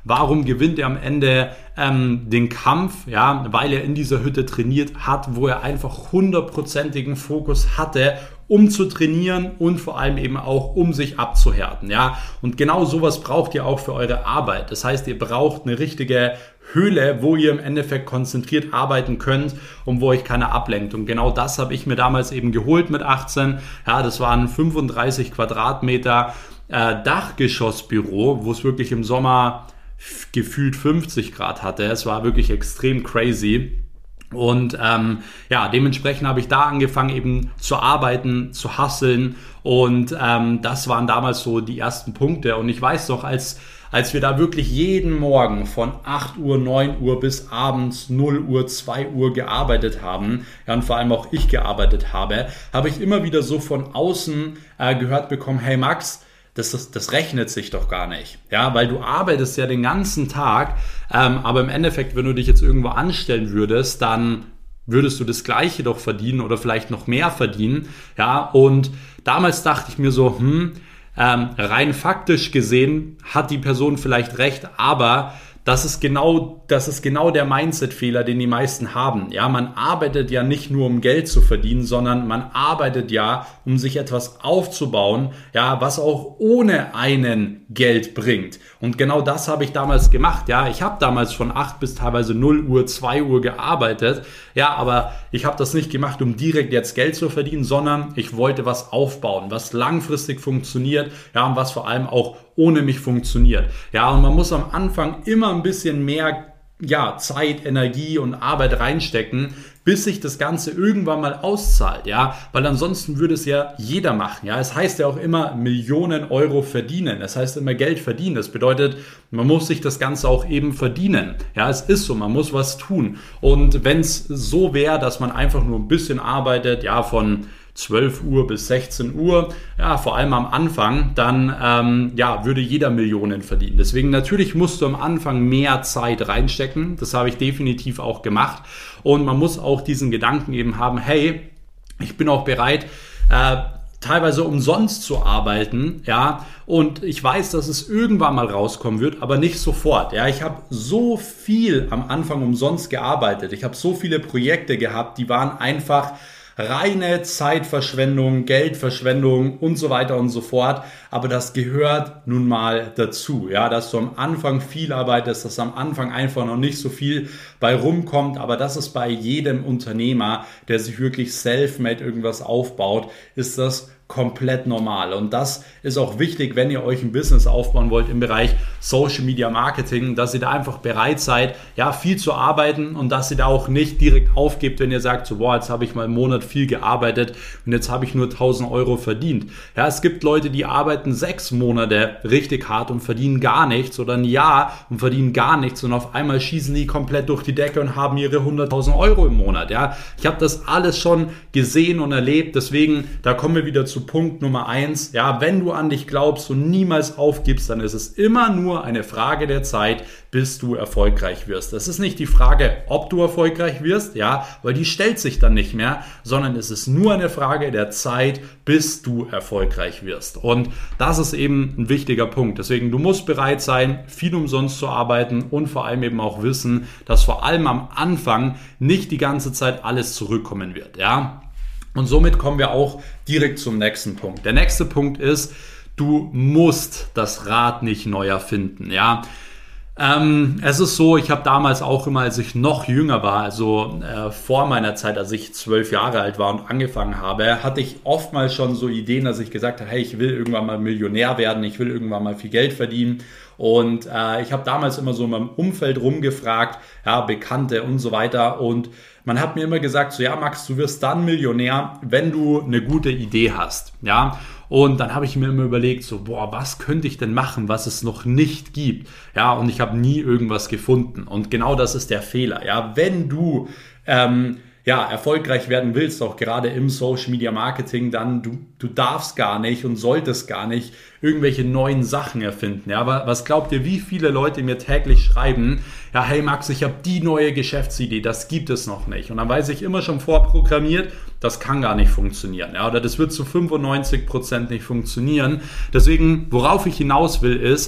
Warum gewinnt er am Ende ähm, den Kampf? Ja, weil er in dieser Hütte trainiert hat, wo er einfach hundertprozentigen Fokus hatte, um zu trainieren und vor allem eben auch, um sich abzuhärten. Ja, und genau sowas braucht ihr auch für eure Arbeit. Das heißt, ihr braucht eine richtige Höhle, wo ihr im Endeffekt konzentriert arbeiten könnt und wo euch keiner ablenkt. Und genau das habe ich mir damals eben geholt mit achtzehn. Ja, das waren fünfunddreißig Quadratmeter äh, Dachgeschossbüro, wo es wirklich im Sommer f- gefühlt fünfzig Grad hatte. Es war wirklich extrem crazy. Und ähm, ja, dementsprechend habe ich da angefangen eben zu arbeiten, zu hustlen und ähm, das waren damals so die ersten Punkte. Und ich weiß noch, als als wir da wirklich jeden Morgen von acht Uhr, neun Uhr bis abends null Uhr, zwei Uhr gearbeitet haben, ja, und vor allem auch ich gearbeitet habe, habe ich immer wieder so von außen äh, gehört bekommen, hey Max, Das, das, das rechnet sich doch gar nicht, ja, weil du arbeitest ja den ganzen Tag, ähm, aber im Endeffekt, wenn du dich jetzt irgendwo anstellen würdest, dann würdest du das Gleiche doch verdienen oder vielleicht noch mehr verdienen, ja, und damals dachte ich mir so, hm, ähm, rein faktisch gesehen hat die Person vielleicht recht, aber das ist genau, das ist genau der Mindset-Fehler, den die meisten haben. Ja, man arbeitet ja nicht nur, um Geld zu verdienen, sondern man arbeitet ja, um sich etwas aufzubauen, ja, was auch ohne einen Geld bringt. Und genau das habe ich damals gemacht. Ja, ich habe damals von acht bis teilweise null Uhr, zwei Uhr gearbeitet. Ja, aber ich habe das nicht gemacht, um direkt jetzt Geld zu verdienen, sondern ich wollte was aufbauen, was langfristig funktioniert, ja, und was vor allem auch ohne mich funktioniert. Ja, und man muss am Anfang immer ein bisschen mehr ja, Zeit, Energie und Arbeit reinstecken, bis sich das Ganze irgendwann mal auszahlt, ja, weil ansonsten würde es ja jeder machen, ja, es heißt ja auch immer Millionen Euro verdienen, es heißt immer Geld verdienen, das bedeutet, man muss sich das Ganze auch eben verdienen, ja, es ist so, man muss was tun und wenn es so wäre, dass man einfach nur ein bisschen arbeitet, ja, von zwölf Uhr bis sechzehn Uhr, ja, vor allem am Anfang, dann ähm, ja, würde jeder Millionen verdienen. Deswegen natürlich musst du am Anfang mehr Zeit reinstecken. Das habe ich definitiv auch gemacht. Und man muss auch diesen Gedanken eben haben, hey, ich bin auch bereit, äh, teilweise umsonst zu arbeiten, ja, und ich weiß, dass es irgendwann mal rauskommen wird, aber nicht sofort, ja, ich habe so viel am Anfang umsonst gearbeitet, ich habe so viele Projekte gehabt, die waren einfach reine Zeitverschwendung, Geldverschwendung und so weiter und so fort. Aber das gehört nun mal dazu, ja, dass du am Anfang viel arbeitest, dass am Anfang einfach noch nicht so viel bei rumkommt. Aber das ist bei jedem Unternehmer, der sich wirklich self-made irgendwas aufbaut, ist das komplett normal. Und das ist auch wichtig, wenn ihr euch ein Business aufbauen wollt im Bereich Social Media Marketing, dass ihr da einfach bereit seid, ja, viel zu arbeiten und dass ihr da auch nicht direkt aufgebt, wenn ihr sagt, so, boah, jetzt habe ich mal einen Monat viel gearbeitet und jetzt habe ich nur tausend Euro verdient. Ja, es gibt Leute, die arbeiten sechs Monate richtig hart und verdienen gar nichts oder ein Jahr und verdienen gar nichts und auf einmal schießen die komplett durch die Decke und haben ihre hunderttausend Euro im Monat. Ja, ich habe das alles schon gesehen und erlebt, deswegen, da kommen wir wieder zu Punkt Nummer eins, ja, wenn du an dich glaubst und niemals aufgibst, dann ist es immer nur eine Frage der Zeit, bis du erfolgreich wirst. Das ist nicht die Frage, ob du erfolgreich wirst, ja, weil die stellt sich dann nicht mehr, sondern es ist nur eine Frage der Zeit, bis du erfolgreich wirst. Und das ist eben ein wichtiger Punkt. Deswegen, du musst bereit sein, viel umsonst zu arbeiten und vor allem eben auch wissen, dass vor allem am Anfang nicht die ganze Zeit alles zurückkommen wird, ja. Und somit kommen wir auch direkt zum nächsten Punkt. Der nächste Punkt ist, du musst das Rad nicht neu erfinden, ja. Ähm, es ist so, ich habe damals auch immer, als ich noch jünger war, also äh, vor meiner Zeit, als ich zwölf Jahre alt war und angefangen habe, hatte ich oftmals schon so Ideen, dass ich gesagt habe, hey, ich will irgendwann mal Millionär werden, ich will irgendwann mal viel Geld verdienen. Und äh, ich habe damals immer so in meinem Umfeld rumgefragt, ja, Bekannte und so weiter. Und man hat mir immer gesagt, so, ja, Max, du wirst dann Millionär, wenn du eine gute Idee hast, ja. Und dann habe ich mir immer überlegt, so, boah, was könnte ich denn machen, was es noch nicht gibt? Ja, und ich habe nie irgendwas gefunden. Und genau das ist der Fehler. Ja, wenn du ähm, ja, erfolgreich werden willst, auch gerade im Social Media Marketing, dann du, du darfst gar nicht und solltest gar nicht irgendwelche neuen Sachen erfinden. Ja, aber was glaubt ihr, wie viele Leute mir täglich schreiben, ja, hey Max, ich habe die neue Geschäftsidee, das gibt es noch nicht. Und dann weiß ich immer schon vorprogrammiert, das kann gar nicht funktionieren. Ja, oder das wird zu fünfundneunzig Prozent nicht funktionieren. Deswegen, worauf ich hinaus will, ist,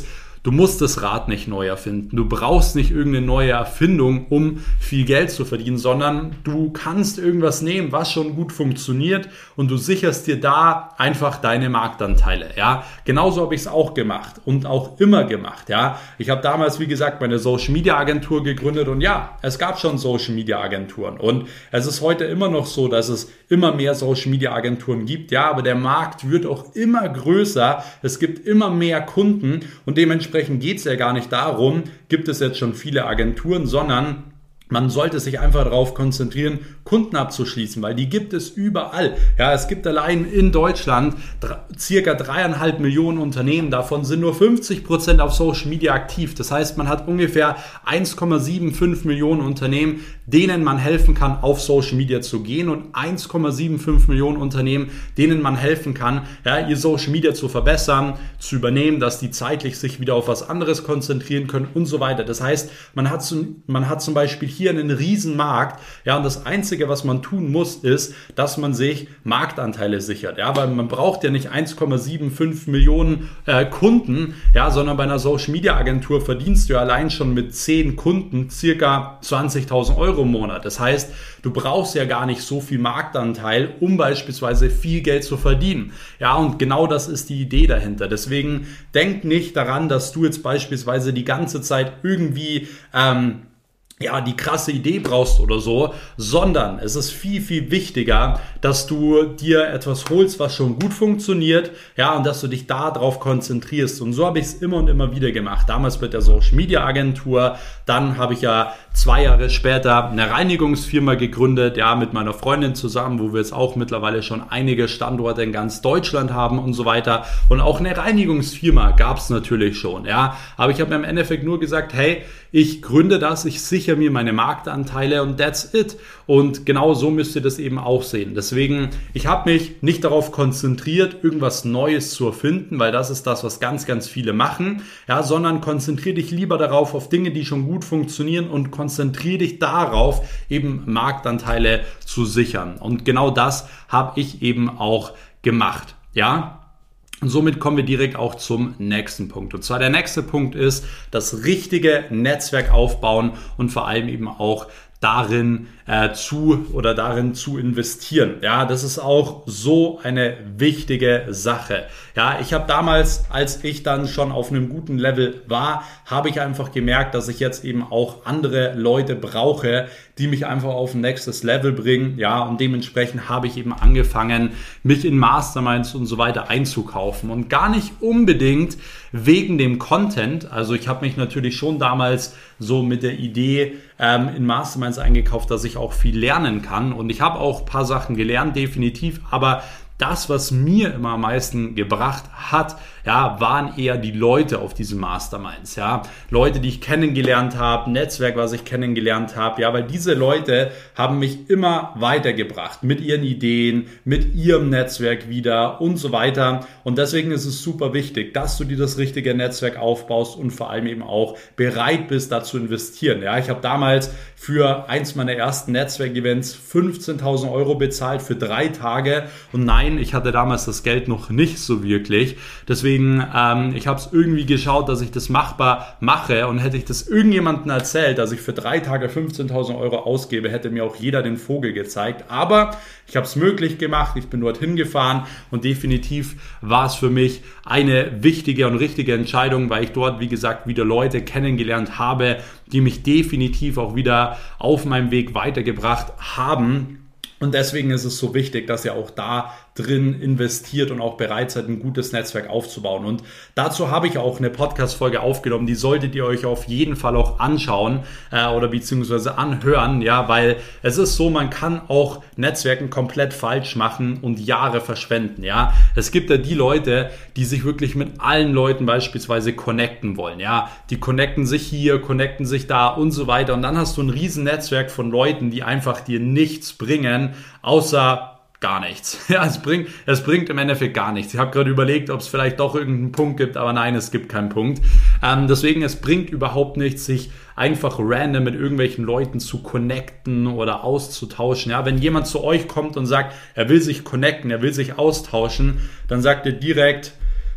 du musst das Rad nicht neu erfinden. Du brauchst nicht irgendeine neue Erfindung, um viel Geld zu verdienen, sondern du kannst irgendwas nehmen, was schon gut funktioniert und du sicherst dir da einfach deine Marktanteile. Ja, genauso habe ich es auch gemacht und auch immer gemacht. Ja, ich habe damals, wie gesagt, meine Social Media Agentur gegründet und ja, es gab schon Social Media Agenturen und es ist heute immer noch so, dass es immer mehr Social Media Agenturen gibt. Ja, aber der Markt wird auch immer größer. Es gibt immer mehr Kunden und dementsprechend geht es ja gar nicht darum, gibt es jetzt schon viele Agenturen, sondern man sollte sich einfach darauf konzentrieren, Kunden abzuschließen, weil die gibt es überall. Ja, es gibt allein in Deutschland circa dreieinhalb Millionen Unternehmen, davon sind nur fünfzig Prozent auf Social Media aktiv. Das heißt, man hat ungefähr eins Komma fünfundsiebzig Millionen Unternehmen, denen man helfen kann, auf Social Media zu gehen und eins Komma fünfundsiebzig Millionen Unternehmen, denen man helfen kann, ja, ihr Social Media zu verbessern, zu übernehmen, dass die zeitlich sich wieder auf was anderes konzentrieren können und so weiter. Das heißt, man hat, man hat zum Beispiel hier einen riesen Markt, ja, und das Einzige, was man tun muss, ist, dass man sich Marktanteile sichert, ja, weil man braucht ja nicht eins Komma fünfundsiebzig Millionen äh, Kunden, ja, sondern bei einer Social Media Agentur verdienst du ja allein schon mit zehn Kunden circa zwanzigtausend Euro im Monat. Das heißt, du brauchst ja gar nicht so viel Marktanteil, um beispielsweise viel Geld zu verdienen. Ja, und genau das ist die Idee dahinter. Deswegen denk nicht daran, dass du jetzt beispielsweise die ganze Zeit irgendwie ähm, ja, die krasse Idee brauchst oder so, sondern es ist viel, viel wichtiger, dass du dir etwas holst, was schon gut funktioniert, ja, und dass du dich da drauf konzentrierst. Und so habe ich es immer und immer wieder gemacht. Damals mit der Social Media Agentur, dann habe ich ja zwei Jahre später eine Reinigungsfirma gegründet, ja, mit meiner Freundin zusammen, wo wir jetzt auch mittlerweile schon einige Standorte in ganz Deutschland haben und so weiter. Und auch eine Reinigungsfirma gab es natürlich schon, ja. Aber ich habe mir im Endeffekt nur gesagt, hey, ich gründe das, ich sichere mir meine Marktanteile und that's it. Und genau so müsst ihr das eben auch sehen. Deswegen, ich habe mich nicht darauf konzentriert, irgendwas Neues zu erfinden, weil das ist das, was ganz, ganz viele machen, ja, sondern konzentriere dich lieber darauf, auf Dinge, die schon gut funktionieren und konzentriere dich darauf, eben Marktanteile zu sichern. Und genau das habe ich eben auch gemacht, ja. Und somit kommen wir direkt auch zum nächsten Punkt. Und zwar der nächste Punkt ist das richtige Netzwerk aufbauen und vor allem eben auch darin äh, zu oder darin zu investieren. Ja, das ist auch so eine wichtige Sache. Ja, ich habe damals, als ich dann schon auf einem guten Level war, habe ich einfach gemerkt, dass ich jetzt eben auch andere Leute brauche, die mich einfach auf ein nächstes Level bringen. Ja, und dementsprechend habe ich eben angefangen, mich in Masterminds und so weiter einzukaufen und gar nicht unbedingt wegen dem Content. Also ich habe mich natürlich schon damals so mit der Idee ähm, in Masterminds eingekauft, dass ich auch viel lernen kann. Und ich habe auch ein paar Sachen gelernt, definitiv. Aber das, was mir immer am meisten gebracht hat, ja, waren eher die Leute auf diesen Masterminds, ja, Leute, die ich kennengelernt habe, Netzwerk, was ich kennengelernt habe, ja, weil diese Leute haben mich immer weitergebracht mit ihren Ideen, mit ihrem Netzwerk wieder und so weiter. Und deswegen ist es super wichtig, dass du dir das richtige Netzwerk aufbaust und vor allem eben auch bereit bist, da zu investieren. Ja, ich habe damals für eins meiner ersten Netzwerkevents fünfzehntausend Euro bezahlt für drei Tage und nein, ich hatte damals das Geld noch nicht so wirklich. Deswegen, ähm, ich habe es irgendwie geschaut, dass ich das machbar mache und hätte ich das irgendjemandem erzählt, dass ich für drei Tage fünfzehntausend Euro ausgebe, hätte mir auch jeder den Vogel gezeigt. Aber ich habe es möglich gemacht, ich bin dorthin gefahren und definitiv war es für mich eine wichtige und richtige Entscheidung, weil ich dort, wie gesagt, wieder Leute kennengelernt habe, die mich definitiv auch wieder auf meinem Weg weitergebracht haben. Und deswegen ist es so wichtig, dass ihr auch da drin investiert und auch bereit seid, ein gutes Netzwerk aufzubauen. Und dazu habe ich auch eine Podcast-Folge aufgenommen, die solltet ihr euch auf jeden Fall auch anschauen äh, oder beziehungsweise anhören, ja, weil es ist so, man kann auch Netzwerken komplett falsch machen und Jahre verschwenden, ja. Es gibt ja die Leute, die sich wirklich mit allen Leuten beispielsweise connecten wollen, ja. Die connecten sich hier, connecten sich da und so weiter und dann hast du ein riesen Netzwerk von Leuten, die einfach dir nichts bringen, außer gar nichts. Ja, es bringt, es bringt im Endeffekt gar nichts. Ich habe gerade überlegt, ob es vielleicht doch irgendeinen Punkt gibt, aber nein, es gibt keinen Punkt. Ähm, deswegen, es bringt überhaupt nichts, sich einfach random mit irgendwelchen Leuten zu connecten oder auszutauschen. Ja, wenn jemand zu euch kommt und sagt, er will sich connecten, er will sich austauschen, dann sagt ihr direkt,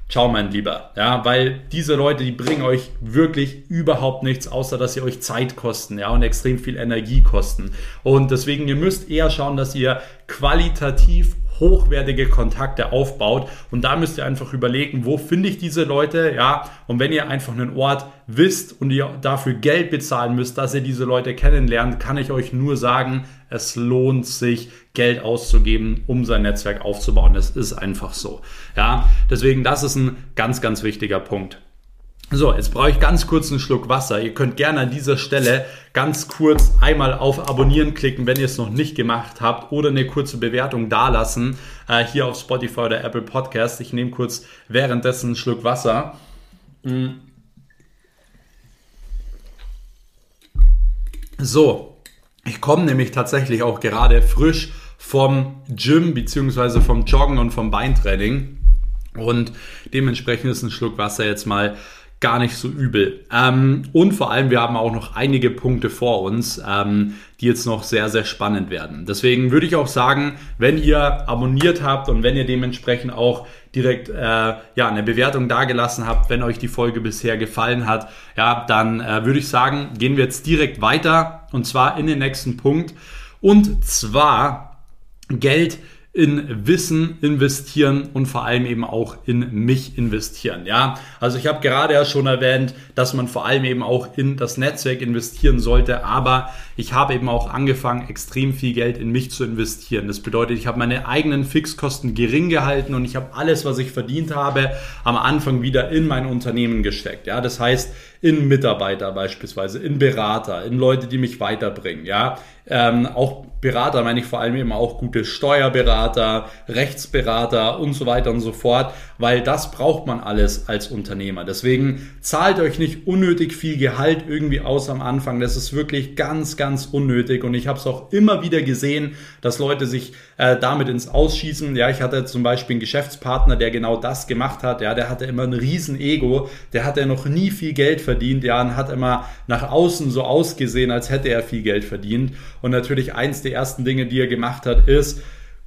ciao mein Lieber, ja, weil diese Leute, die bringen euch wirklich überhaupt nichts, außer dass sie euch Zeit kosten, ja, und extrem viel Energie kosten. Und deswegen, ihr müsst eher schauen, dass ihr qualitativ hochwertige Kontakte aufbaut, und da müsst ihr einfach überlegen, wo finde ich diese Leute, ja, und wenn ihr einfach einen Ort wisst und ihr dafür Geld bezahlen müsst, dass ihr diese Leute kennenlernt, kann ich euch nur sagen, es lohnt sich, Geld auszugeben, um sein Netzwerk aufzubauen. Das ist einfach so, ja, deswegen, das ist ein ganz, ganz wichtiger Punkt. So, jetzt brauche ich ganz kurz einen Schluck Wasser. Ihr könnt gerne an dieser Stelle ganz kurz einmal auf Abonnieren klicken, wenn ihr es noch nicht gemacht habt, oder eine kurze Bewertung dalassen, äh, hier auf Spotify oder Apple Podcast. Ich nehme kurz währenddessen einen Schluck Wasser. So, ich komme nämlich tatsächlich auch gerade frisch vom Gym bzw. vom Joggen und vom Beintraining, und dementsprechend ist ein Schluck Wasser jetzt mal gar nicht so übel. Ähm, und vor allem, wir haben auch noch einige Punkte vor uns, ähm, die jetzt noch sehr, sehr spannend werden. Deswegen würde ich auch sagen, wenn ihr abonniert habt und wenn ihr dementsprechend auch direkt äh, ja, eine Bewertung dagelassen habt, wenn euch die Folge bisher gefallen hat, ja, dann äh, würde ich sagen, gehen wir jetzt direkt weiter, und zwar in den nächsten Punkt, und zwar Geld in Wissen investieren und vor allem eben auch in mich investieren. Ja, also ich habe gerade ja schon erwähnt, dass man vor allem eben auch in das Netzwerk investieren sollte, aber ich habe eben auch angefangen, extrem viel Geld in mich zu investieren. Das bedeutet, ich habe meine eigenen Fixkosten gering gehalten und ich habe alles, was ich verdient habe, am Anfang wieder in mein Unternehmen gesteckt. Ja, das heißt, in Mitarbeiter beispielsweise, in Berater, in Leute, die mich weiterbringen. Ja, ähm, auch Berater meine ich vor allem eben auch gute Steuerberater, Rechtsberater und so weiter und so fort, weil das braucht man alles als Unternehmer. Deswegen zahlt euch nicht unnötig viel Gehalt irgendwie aus am Anfang. Das ist wirklich ganz, ganz unnötig, und ich habe es auch immer wieder gesehen, dass Leute sich äh, damit ins Ausschießen. Ja, ich hatte zum Beispiel einen Geschäftspartner, der genau das gemacht hat. Ja, der hatte immer ein riesen Ego, der hatte noch nie viel Geld verdient, ja, und hat immer nach außen so ausgesehen, als hätte er viel Geld verdient. Und natürlich eins der ersten Dinge, die er gemacht hat, ist,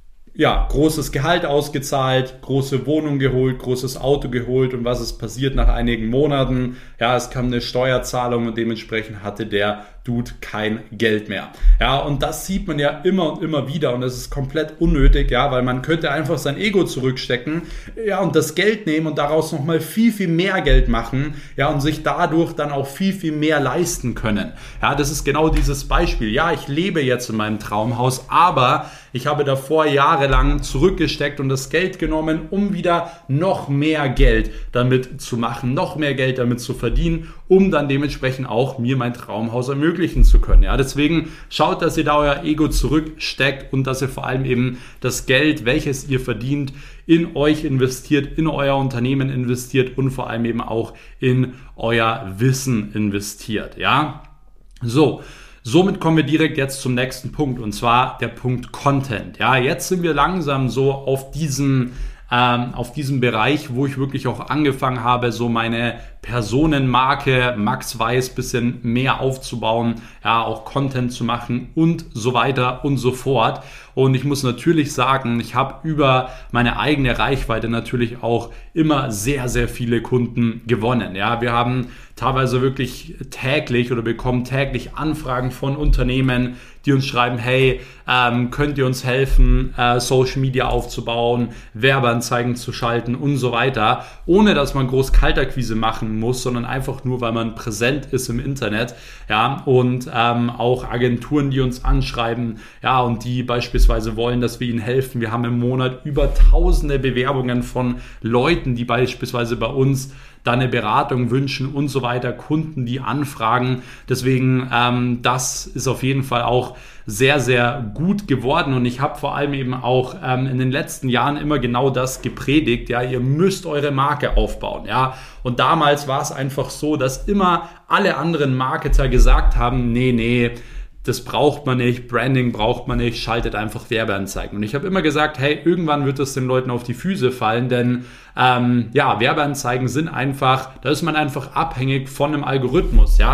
ja, großes Gehalt ausgezahlt, große Wohnung geholt, großes Auto geholt, und was ist passiert nach einigen Monaten? Ja, es kam eine Steuerzahlung und dementsprechend hatte der Dude kein Geld mehr. Ja, und das sieht man ja immer und immer wieder, und das ist komplett unnötig, ja, weil man könnte einfach sein Ego zurückstecken, ja, und das Geld nehmen und daraus nochmal viel, viel mehr Geld machen, ja, und sich dadurch dann auch viel, viel mehr leisten können. Ja, das ist genau dieses Beispiel. Ja, ich lebe jetzt in meinem Traumhaus, aber ich habe davor jahrelang zurückgesteckt und das Geld genommen, um wieder noch mehr Geld damit zu machen, noch mehr Geld damit zu verdienen, um dann dementsprechend auch mir mein Traumhaus ermöglichen zu können. Ja, deswegen schaut, dass ihr da euer Ego zurücksteckt und dass ihr vor allem eben das Geld, welches ihr verdient, in euch investiert, in euer Unternehmen investiert und vor allem eben auch in euer Wissen investiert. Ja, so. Somit kommen wir direkt jetzt zum nächsten Punkt, und zwar der Punkt Content. Ja, jetzt sind wir langsam so auf diesem, ähm, auf diesem Bereich, wo ich wirklich auch angefangen habe, so meine Personenmarke Max Weiß bisschen mehr aufzubauen, ja, auch Content zu machen und so weiter und so fort. Und ich muss natürlich sagen, ich habe über meine eigene Reichweite natürlich auch immer sehr, sehr viele Kunden gewonnen. Ja, wir haben teilweise wirklich täglich oder bekommen täglich Anfragen von Unternehmen, die uns schreiben, hey, ähm, könnt ihr uns helfen, äh, Social Media aufzubauen, Werbeanzeigen zu schalten und so weiter, ohne dass man groß Kaltakquise machen muss, sondern einfach nur, weil man präsent ist im Internet, ja, und ähm, auch Agenturen, die uns anschreiben, ja, und die beispielsweise wollen, dass wir ihnen helfen. Wir haben im Monat über tausende Bewerbungen von Leuten, die beispielsweise bei uns dann eine Beratung wünschen und so weiter, Kunden, die anfragen. Deswegen, ähm, das ist auf jeden Fall auch sehr, sehr gut geworden, und ich habe vor allem eben auch ähm, in den letzten Jahren immer genau das gepredigt, ja, ihr müsst eure Marke aufbauen, ja, und damals war es einfach so, dass immer alle anderen Marketer gesagt haben, nee, nee, das braucht man nicht, Branding braucht man nicht, schaltet einfach Werbeanzeigen. Und ich habe immer gesagt, hey, irgendwann wird es den Leuten auf die Füße fallen, denn ähm, ja, Werbeanzeigen sind einfach, da ist man einfach abhängig von einem Algorithmus, ja.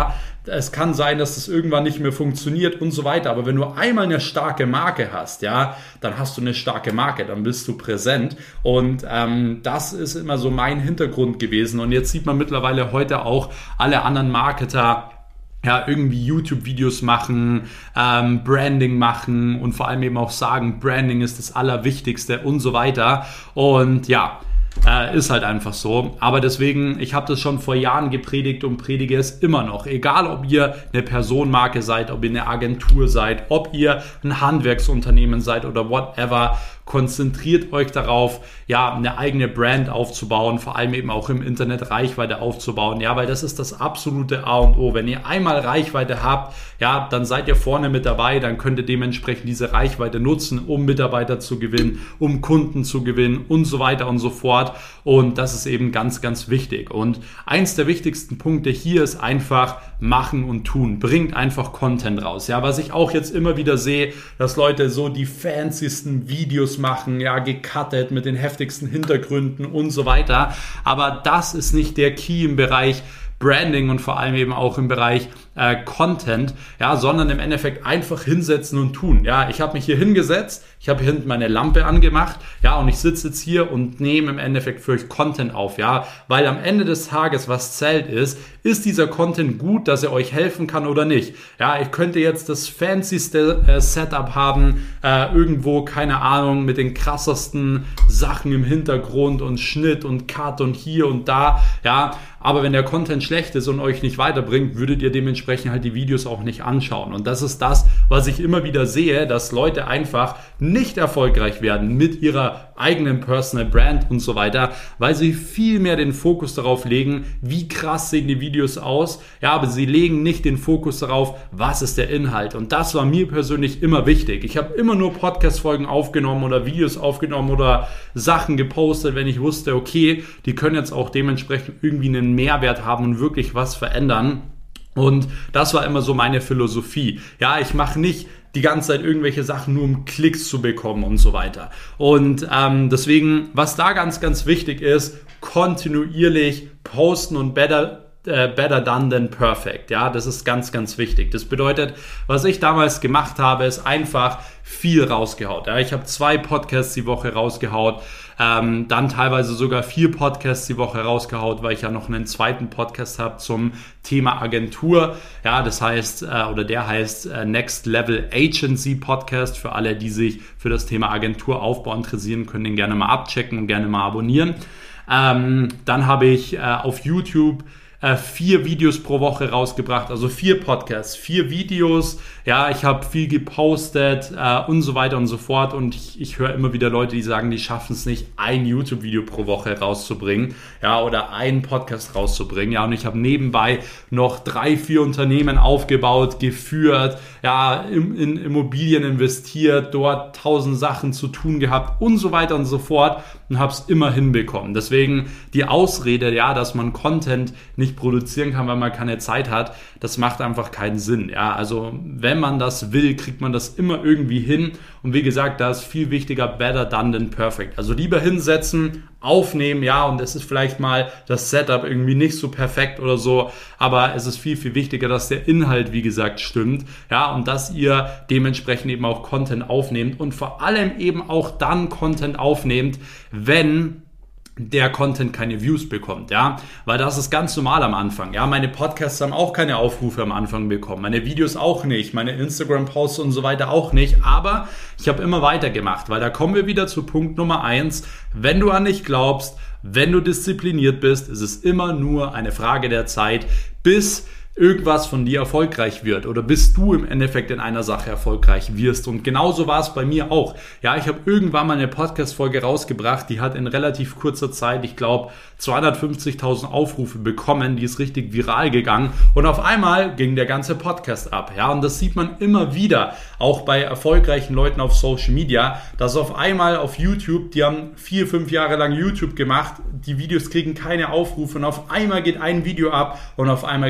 es kann sein, dass das irgendwann nicht mehr funktioniert und so weiter. Aber wenn du einmal eine starke Marke hast, ja, dann hast du eine starke Marke, dann bist du präsent. Und ähm, das ist immer so mein Hintergrund gewesen. Und jetzt sieht man mittlerweile heute auch alle anderen Marketer, ja, irgendwie YouTube-Videos machen, ähm, Branding machen und vor allem eben auch sagen, Branding ist das Allerwichtigste und so weiter. Und ja, Äh, ist halt einfach so. Aber deswegen, ich habe das schon vor Jahren gepredigt und predige es immer noch. Egal, ob ihr eine Personenmarke seid, ob ihr eine Agentur seid, ob ihr ein Handwerksunternehmen seid oder whatever, konzentriert euch darauf, ja, eine eigene Brand aufzubauen, vor allem eben auch im Internet Reichweite aufzubauen, ja, weil das ist das absolute A und O. Wenn ihr einmal Reichweite habt, ja, dann seid ihr vorne mit dabei, dann könnt ihr dementsprechend diese Reichweite nutzen, um Mitarbeiter zu gewinnen, um Kunden zu gewinnen und so weiter und so fort. Und das ist eben ganz, ganz wichtig. Und eins der wichtigsten Punkte hier ist einfach machen und tun. Bringt einfach Content raus. Ja, was ich auch jetzt immer wieder sehe, dass Leute so die fancysten Videos machen, ja, gecuttet mit den heftigsten Hintergründen und so weiter. Aber das ist nicht der Key im Bereich Branding und vor allem eben auch im Bereich äh, Content, ja, sondern im Endeffekt einfach hinsetzen und tun. Ja, ich habe mich hier hingesetzt, ich habe hier hinten meine Lampe angemacht, ja, und ich sitze jetzt hier und nehme im Endeffekt für euch Content auf, ja, weil am Ende des Tages, was zählt ist, ist dieser Content gut, dass er euch helfen kann oder nicht. Ja, ich könnte jetzt das fancyste äh, Setup haben, äh, irgendwo, keine Ahnung, mit den krassesten Sachen im Hintergrund und Schnitt und Cut und hier und da, ja, aber wenn der Content schlecht ist und euch nicht weiterbringt, würdet ihr dementsprechend halt die Videos auch nicht anschauen. Und das ist das, was ich immer wieder sehe, dass Leute einfach nicht erfolgreich werden mit ihrer eigenen Personal Brand und so weiter, weil sie viel mehr den Fokus darauf legen, wie krass sehen die Videos aus, ja, aber sie legen nicht den Fokus darauf, was ist der Inhalt. Und das war mir persönlich immer wichtig. Ich habe immer nur Podcast-Folgen aufgenommen oder Videos aufgenommen oder Sachen gepostet, wenn ich wusste, okay, die können jetzt auch dementsprechend irgendwie einen Mehrwert haben und wirklich was verändern. Und das war immer so meine Philosophie. Ja, ich mache nicht die ganze Zeit irgendwelche Sachen nur um Klicks zu bekommen und so weiter. Und ähm, deswegen, was da ganz, ganz wichtig ist, kontinuierlich posten und better better done than perfect. Ja, das ist ganz, ganz wichtig. Das bedeutet, was ich damals gemacht habe, ist einfach viel rausgehaut. Ja, ich habe zwei Podcasts die Woche rausgehaut, ähm, dann teilweise sogar vier Podcasts die Woche rausgehaut, weil ich ja noch einen zweiten Podcast habe zum Thema Agentur. Ja, das heißt, äh, oder der heißt äh, Next Level Agency Podcast. Für alle, die sich für das Thema Agenturaufbau interessieren, können den gerne mal abchecken und gerne mal abonnieren. Ähm, dann habe ich äh, auf YouTube Äh, vier Videos pro Woche rausgebracht, also vier Podcasts, vier Videos, ja, ich habe viel gepostet äh, und so weiter und so fort und ich, ich höre immer wieder Leute, die sagen, die schaffen es nicht, ein YouTube-Video pro Woche rauszubringen, ja, oder einen Podcast rauszubringen, ja, und ich habe nebenbei noch drei, vier Unternehmen aufgebaut, geführt, ja, in, in Immobilien investiert, dort tausend Sachen zu tun gehabt und so weiter und so fort und habe es immer hinbekommen. Deswegen die Ausrede, ja, dass man Content nicht produzieren kann, weil man keine Zeit hat, das macht einfach keinen Sinn. Ja, also wenn man das will, kriegt man das immer irgendwie hin. Und wie gesagt, da ist viel wichtiger, better done than perfect. Also lieber hinsetzen, aufnehmen, ja, und es ist vielleicht mal das Setup irgendwie nicht so perfekt oder so, aber es ist viel, viel wichtiger, dass der Inhalt, wie gesagt, stimmt, ja, und dass ihr dementsprechend eben auch Content aufnehmt und vor allem eben auch dann Content aufnehmt, wenn der Content keine Views bekommt, ja, weil das ist ganz normal am Anfang, ja, meine Podcasts haben auch keine Aufrufe am Anfang bekommen, meine Videos auch nicht, meine Instagram-Posts und so weiter auch nicht, aber ich habe immer weitergemacht, weil da kommen wir wieder zu Punkt Nummer eins, wenn du an dich glaubst, wenn du diszipliniert bist, ist es immer nur eine Frage der Zeit, bis irgendwas von dir erfolgreich wird oder bis du im Endeffekt in einer Sache erfolgreich wirst. Und genauso war es bei mir auch. Ja, ich habe irgendwann mal eine Podcast-Folge rausgebracht, die hat in relativ kurzer Zeit, ich glaube, zweihundertfünfzigtausend Aufrufe bekommen, die ist richtig viral gegangen und auf einmal ging der ganze Podcast ab. Ja, und das sieht man immer wieder, auch bei erfolgreichen Leuten auf Social Media, dass auf einmal auf YouTube, die haben vier, fünf Jahre lang YouTube gemacht, die Videos kriegen keine Aufrufe und auf einmal geht ein Video ab und auf einmal geht der ganze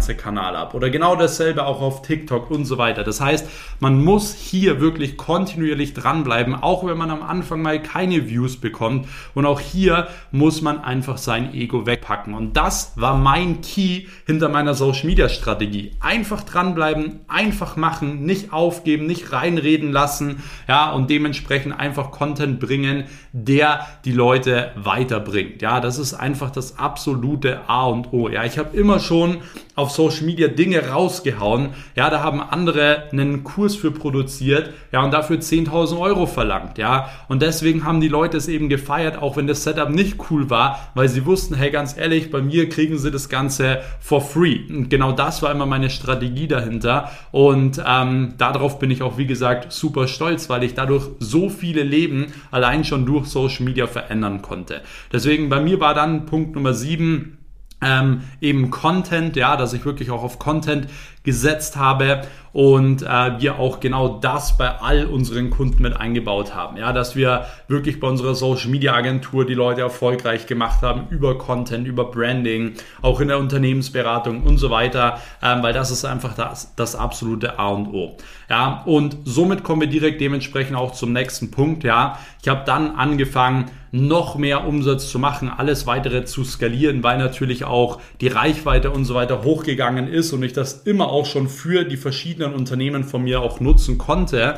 ganze Kanal ab. Oder genau dasselbe auch auf TikTok und so weiter. Das heißt, man muss hier wirklich kontinuierlich dranbleiben, auch wenn man am Anfang mal keine Views bekommt. Und auch hier muss man einfach sein Ego wegpacken. Und das war mein Key hinter meiner Social Media Strategie. Einfach dranbleiben, einfach machen, nicht aufgeben, nicht reinreden lassen, ja, und dementsprechend einfach Content bringen, der die Leute weiterbringt. Ja, das ist einfach das absolute A und O. Ja, ich habe immer schon auf Social Media Dinge rausgehauen. Ja, da haben andere einen Kurs für produziert, ja, und dafür zehntausend Euro verlangt, ja. Und deswegen haben die Leute es eben gefeiert, auch wenn das Setup nicht cool war, weil sie wussten, hey, ganz ehrlich, bei mir kriegen sie das Ganze for free. Und genau das war immer meine Strategie dahinter. Und ähm, darauf bin ich auch, wie gesagt, super stolz, weil ich dadurch so viele Leben allein schon durch Social Media verändern konnte. Deswegen bei mir war dann Punkt Nummer sieben, Ähm, eben Content, ja, dass ich wirklich auch auf Content gesetzt habe und äh, wir auch genau das bei all unseren Kunden mit eingebaut haben, ja, dass wir wirklich bei unserer Social Media Agentur die Leute erfolgreich gemacht haben über Content, über Branding, auch in der Unternehmensberatung und so weiter, ähm, weil das ist einfach das, das absolute A und O, ja, und somit kommen wir direkt dementsprechend auch zum nächsten Punkt, ja, ich habe dann angefangen, noch mehr Umsatz zu machen, alles weitere zu skalieren, weil natürlich auch die Reichweite und so weiter hochgegangen ist und ich das immer auch schon für die verschiedenen Unternehmen von mir auch nutzen konnte.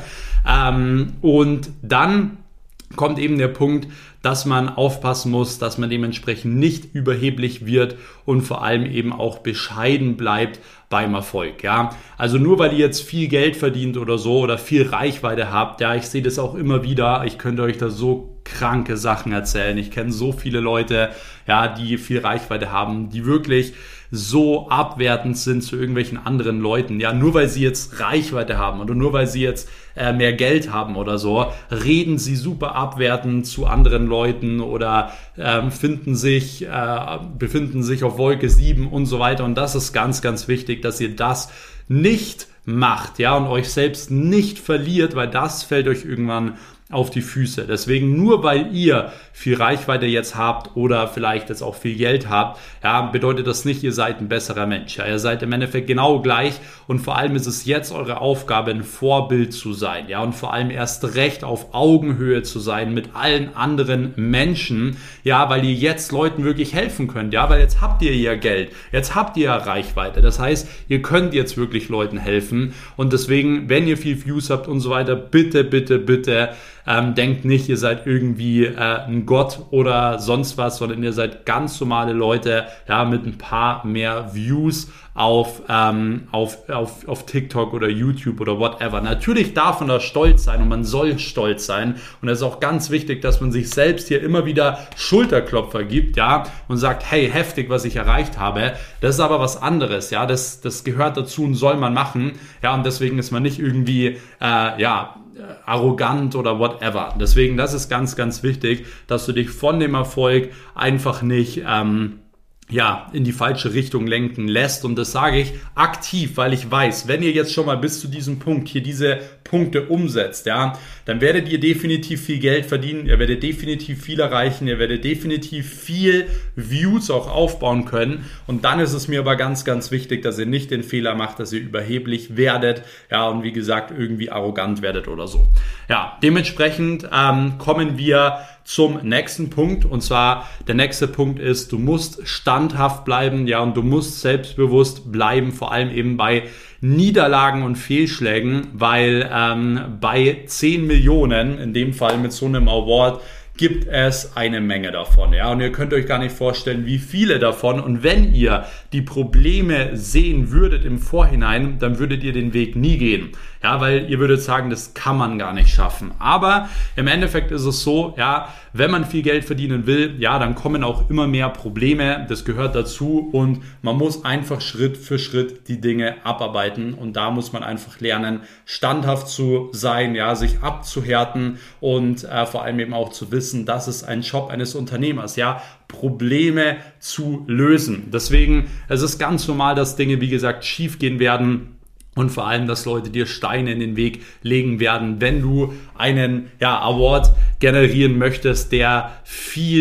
Ähm, und dann kommt eben der Punkt, dass man aufpassen muss, dass man dementsprechend nicht überheblich wird und vor allem eben auch bescheiden bleibt beim Erfolg, ja. Also nur weil ihr jetzt viel Geld verdient oder so oder viel Reichweite habt, ja, ich sehe das auch immer wieder, ich könnte euch da so kranke Sachen erzählen. Ich kenne so viele Leute, ja, die viel Reichweite haben, die wirklich so abwertend sind zu irgendwelchen anderen Leuten, ja, nur weil sie jetzt Reichweite haben oder nur weil sie jetzt äh, mehr Geld haben oder so, reden sie super abwertend zu anderen Leuten oder ähm, finden sich, äh, befinden sich auf Wolke sieben und so weiter. Und das ist ganz, ganz wichtig, dass ihr das nicht macht, ja, und euch selbst nicht verliert, weil das fällt euch irgendwann auf die Füße. Deswegen nur weil ihr viel Reichweite jetzt habt oder vielleicht jetzt auch viel Geld habt, ja, bedeutet das nicht, ihr seid ein besserer Mensch. Ja, ihr seid im Endeffekt genau gleich und vor allem ist es jetzt eure Aufgabe, ein Vorbild zu sein, ja, und vor allem erst recht auf Augenhöhe zu sein mit allen anderen Menschen, ja, weil ihr jetzt Leuten wirklich helfen könnt, ja, weil jetzt habt ihr ja Geld, jetzt habt ihr ja Reichweite. Das heißt, ihr könnt jetzt wirklich Leuten helfen und deswegen, wenn ihr viel Views habt und so weiter, bitte, bitte, bitte Ähm, denkt nicht, ihr seid irgendwie äh, ein Gott oder sonst was, sondern ihr seid ganz normale Leute, ja, mit ein paar mehr Views auf, ähm, auf, auf, auf TikTok oder YouTube oder whatever. Natürlich darf man da stolz sein und man soll stolz sein und es ist auch ganz wichtig, dass man sich selbst hier immer wieder Schulterklopfer gibt, ja, und sagt, hey, heftig, was ich erreicht habe. Das ist aber was anderes, ja, das, das gehört dazu und soll man machen, ja, und deswegen ist man nicht irgendwie, äh, ja, arrogant oder whatever. Deswegen, das ist ganz, ganz wichtig, dass du dich von dem Erfolg einfach nicht ähm, ja, in die falsche Richtung lenken lässt. Und das sage ich aktiv, weil ich weiß, wenn ihr jetzt schon mal bis zu diesem Punkt hier diese Punkte umsetzt, ja, dann werdet ihr definitiv viel Geld verdienen, ihr werdet definitiv viel erreichen, ihr werdet definitiv viel Views auch aufbauen können. Und dann ist es mir aber ganz, ganz wichtig, dass ihr nicht den Fehler macht, dass ihr überheblich werdet, ja, und wie gesagt, irgendwie arrogant werdet oder so. Ja, dementsprechend ähm, kommen wir zum nächsten Punkt, und zwar der nächste Punkt ist, du musst standhaft bleiben, ja, und du musst selbstbewusst bleiben, vor allem eben bei Niederlagen und Fehlschlägen, weil ähm, bei zehn Millionen, in dem Fall mit so einem Award, gibt es eine Menge davon, ja, und ihr könnt euch gar nicht vorstellen, wie viele davon, und wenn ihr die Probleme sehen würdet im Vorhinein, dann würdet ihr den Weg nie gehen, ja, weil ihr würdet sagen, das kann man gar nicht schaffen, aber im Endeffekt ist es so, ja, wenn man viel Geld verdienen will, ja, dann kommen auch immer mehr Probleme, das gehört dazu und man muss einfach Schritt für Schritt die Dinge abarbeiten und da muss man einfach lernen, standhaft zu sein, ja, sich abzuhärten und äh, vor allem eben auch zu wissen, das ist ein Job eines Unternehmers, ja, Probleme zu lösen. Deswegen, es ist ganz normal, dass Dinge, wie gesagt, schief gehen werden. Und vor allem, dass Leute dir Steine in den Weg legen werden, wenn du einen ja, Award generieren möchtest, der viel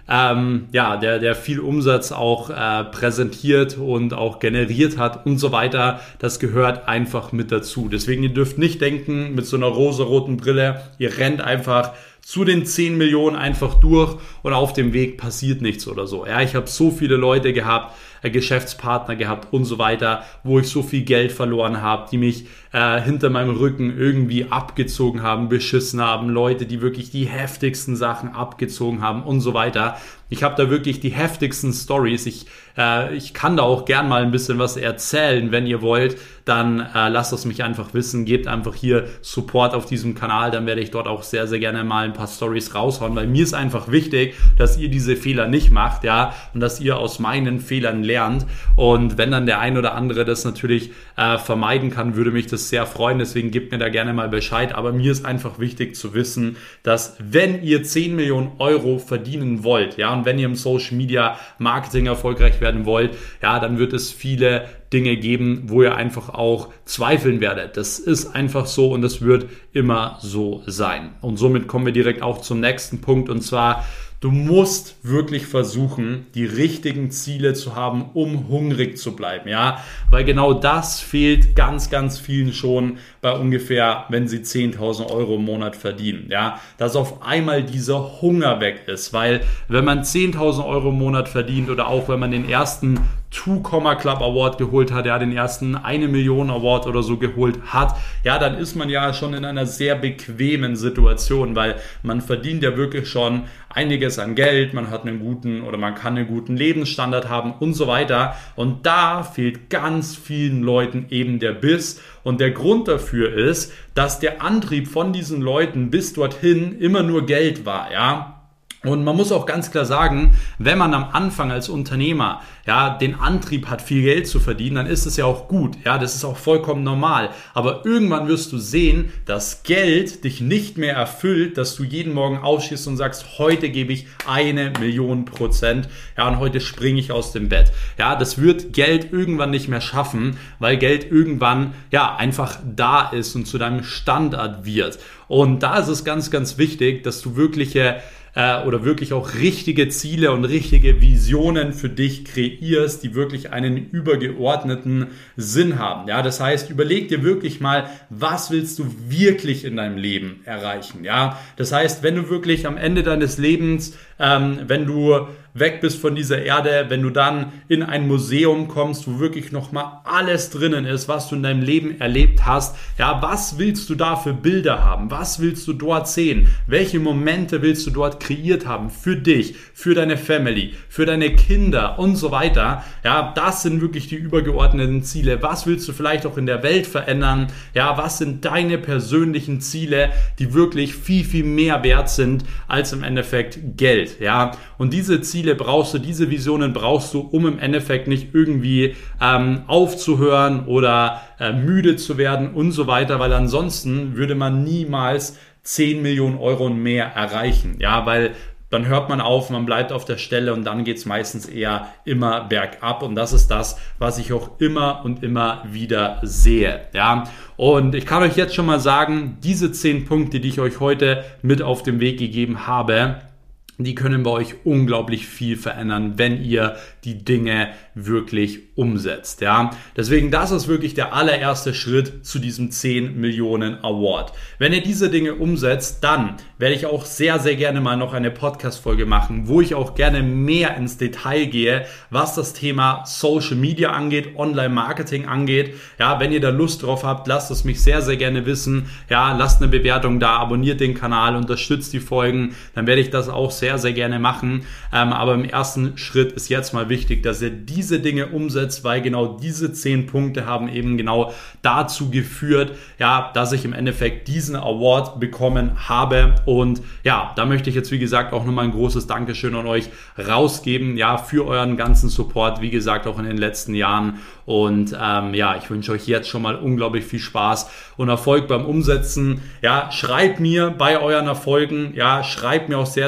ähm, ja, der, der viel Umsatz auch äh, präsentiert und auch generiert hat und so weiter. Das gehört einfach mit dazu. Deswegen, ihr dürft nicht denken, mit so einer rosaroten Brille, ihr rennt einfach zu den zehn Millionen einfach durch und auf dem Weg passiert nichts oder so. Ja, ich habe so viele Leute gehabt, äh, Geschäftspartner gehabt und so weiter, wo ich so viel Geld verloren habe, die mich äh, hinter meinem Rücken irgendwie abgezogen haben, beschissen haben, Leute, die wirklich die heftigsten Sachen abgezogen haben und so weiter. Ich habe da wirklich die heftigsten Stories. Ich, äh, ich kann da auch gern mal ein bisschen was erzählen, wenn ihr wollt. Dann äh, lasst es mich einfach wissen. Gebt einfach hier Support auf diesem Kanal. Dann werde ich dort auch sehr, sehr gerne mal ein paar Stories raushauen, weil mir ist einfach wichtig, dass ihr diese Fehler nicht macht, ja, und dass ihr aus meinen Fehlern lernt. Und wenn dann der ein oder andere das natürlich äh, vermeiden kann, würde mich das sehr freuen. Deswegen gebt mir da gerne mal Bescheid. Aber mir ist einfach wichtig zu wissen, dass wenn ihr zehn Millionen Euro verdienen wollt, ja, und wenn ihr im Social Media Marketing erfolgreich werden wollt, ja, dann wird es viele Dinge geben, wo ihr einfach auch zweifeln werdet. Das ist einfach so und das wird immer so sein. Und somit kommen wir direkt auch zum nächsten Punkt, und zwar: Du musst wirklich versuchen, die richtigen Ziele zu haben, um hungrig zu bleiben, ja, weil genau das fehlt ganz, ganz vielen schon bei ungefähr, wenn sie zehntausend Euro im Monat verdienen, ja, dass auf einmal dieser Hunger weg ist, weil wenn man zehntausend Euro im Monat verdient oder auch wenn man den ersten Two Comma Club Award geholt hat, ja, den ersten eine Million Award oder so geholt hat, ja, dann ist man ja schon in einer sehr bequemen Situation, weil man verdient ja wirklich schon einiges an Geld, man hat einen guten oder man kann einen guten Lebensstandard haben und so weiter, und da fehlt ganz vielen Leuten eben der Biss, und der Grund dafür ist, dass der Antrieb von diesen Leuten bis dorthin immer nur Geld war, ja. Und man muss auch ganz klar sagen, wenn man am Anfang als Unternehmer ja den Antrieb hat, viel Geld zu verdienen, dann ist es ja auch gut. Ja, das ist auch vollkommen normal. Aber irgendwann wirst du sehen, dass Geld dich nicht mehr erfüllt, dass du jeden Morgen aufstehst und sagst, heute gebe ich eine Million Prozent. Ja, und heute springe ich aus dem Bett. Ja, das wird Geld irgendwann nicht mehr schaffen, weil Geld irgendwann ja einfach da ist und zu deinem Standard wird. Und da ist es ganz, ganz wichtig, dass du wirkliche oder wirklich auch richtige Ziele und richtige Visionen für dich kreierst, die wirklich einen übergeordneten Sinn haben. Ja, das heißt, überleg dir wirklich mal, was willst du wirklich in deinem Leben erreichen? Ja, das heißt, wenn du wirklich am Ende deines Lebens, ähm, wenn du weg bist von dieser Erde, wenn du dann in ein Museum kommst, wo wirklich nochmal alles drinnen ist, was du in deinem Leben erlebt hast, ja, was willst du da für Bilder haben? Was willst du dort sehen? Welche Momente willst du dort kreiert haben für dich, für deine Family, für deine Kinder und so weiter? Ja, das sind wirklich die übergeordneten Ziele. Was willst du vielleicht auch in der Welt verändern? Ja, was sind deine persönlichen Ziele, die wirklich viel, viel mehr wert sind als im Endeffekt Geld? Ja, und diese Ziele brauchst du, diese Visionen brauchst du, um im Endeffekt nicht irgendwie ähm, aufzuhören oder äh, müde zu werden und so weiter, weil ansonsten würde man niemals zehn Millionen Euro und mehr erreichen. Ja, weil dann hört man auf, man bleibt auf der Stelle und dann geht es meistens eher immer bergab, und das ist das, was ich auch immer und immer wieder sehe. Ja, und ich kann euch jetzt schon mal sagen, diese zehn Punkte, die ich euch heute mit auf den Weg gegeben habe, die können bei euch unglaublich viel verändern, wenn ihr die Dinge wirklich umsetzt. Ja, deswegen, das ist wirklich der allererste Schritt zu diesem zehn Millionen Award. Wenn ihr diese Dinge umsetzt, dann werde ich auch sehr, sehr gerne mal noch eine Podcast-Folge machen, wo ich auch gerne mehr ins Detail gehe, was das Thema Social Media angeht, Online-Marketing angeht. Ja, wenn ihr da Lust drauf habt, lasst es mich sehr, sehr gerne wissen. Ja, lasst eine Bewertung da, abonniert den Kanal, unterstützt die Folgen, dann werde ich das auch sehr, sehr gerne machen. Ähm, aber im ersten Schritt ist jetzt mal wichtig, dass ihr diese Dinge umsetzt, weil genau diese zehn Punkte haben eben genau dazu geführt, ja, dass ich im Endeffekt diesen Award bekommen habe. Und ja, da möchte ich jetzt, wie gesagt, auch nochmal ein großes Dankeschön an euch rausgeben, ja, für euren ganzen Support, wie gesagt, auch in den letzten Jahren. Und ähm, ja, ich wünsche euch jetzt schon mal unglaublich viel Spaß und Erfolg beim Umsetzen. Ja, schreibt mir bei euren Erfolgen, ja, schreibt mir auch sehr, sehr gerne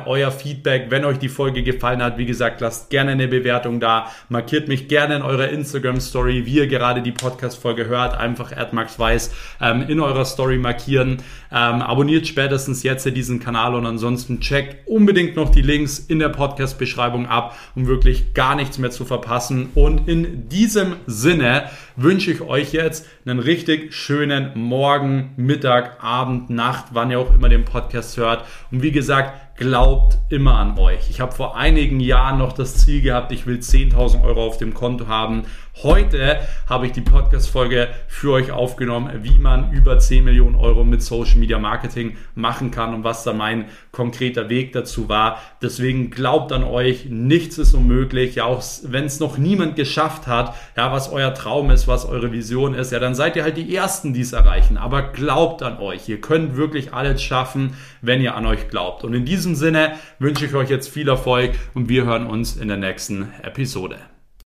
gerne euer Feedback, wenn euch die Folge gefallen hat. Wie gesagt, lasst gerne eine Bewertung da, markiert mich gerne in eurer Instagram-Story, wie ihr gerade die Podcast-Folge hört, einfach at maxweiss ähm, in eurer Story markieren. Ähm, abonniert spätestens jetzt diesen Kanal und ansonsten checkt unbedingt noch die Links in der Podcast-Beschreibung ab, um wirklich gar nichts mehr zu verpassen. Und in diesem Sinne wünsche ich euch jetzt einen richtig schönen Morgen, Mittag, Abend, Nacht, wann ihr auch immer den Podcast hört. Und wie gesagt, glaubt immer an euch. Ich habe vor einigen Jahren noch das Ziel gehabt, ich will zehntausend Euro auf dem Konto haben. Heute habe ich die Podcast-Folge für euch aufgenommen, wie man über zehn Millionen Euro mit Social Media Marketing machen kann und was da mein konkreter Weg dazu war. Deswegen glaubt an euch, nichts ist unmöglich. Ja, auch wenn es noch niemand geschafft hat, ja, was euer Traum ist, was eure Vision ist, ja, dann seid ihr halt die Ersten, die es erreichen. Aber glaubt an euch. Ihr könnt wirklich alles schaffen, wenn ihr an euch glaubt. Und in diesem Sinne wünsche ich euch jetzt viel Erfolg und wir hören uns in der nächsten Episode.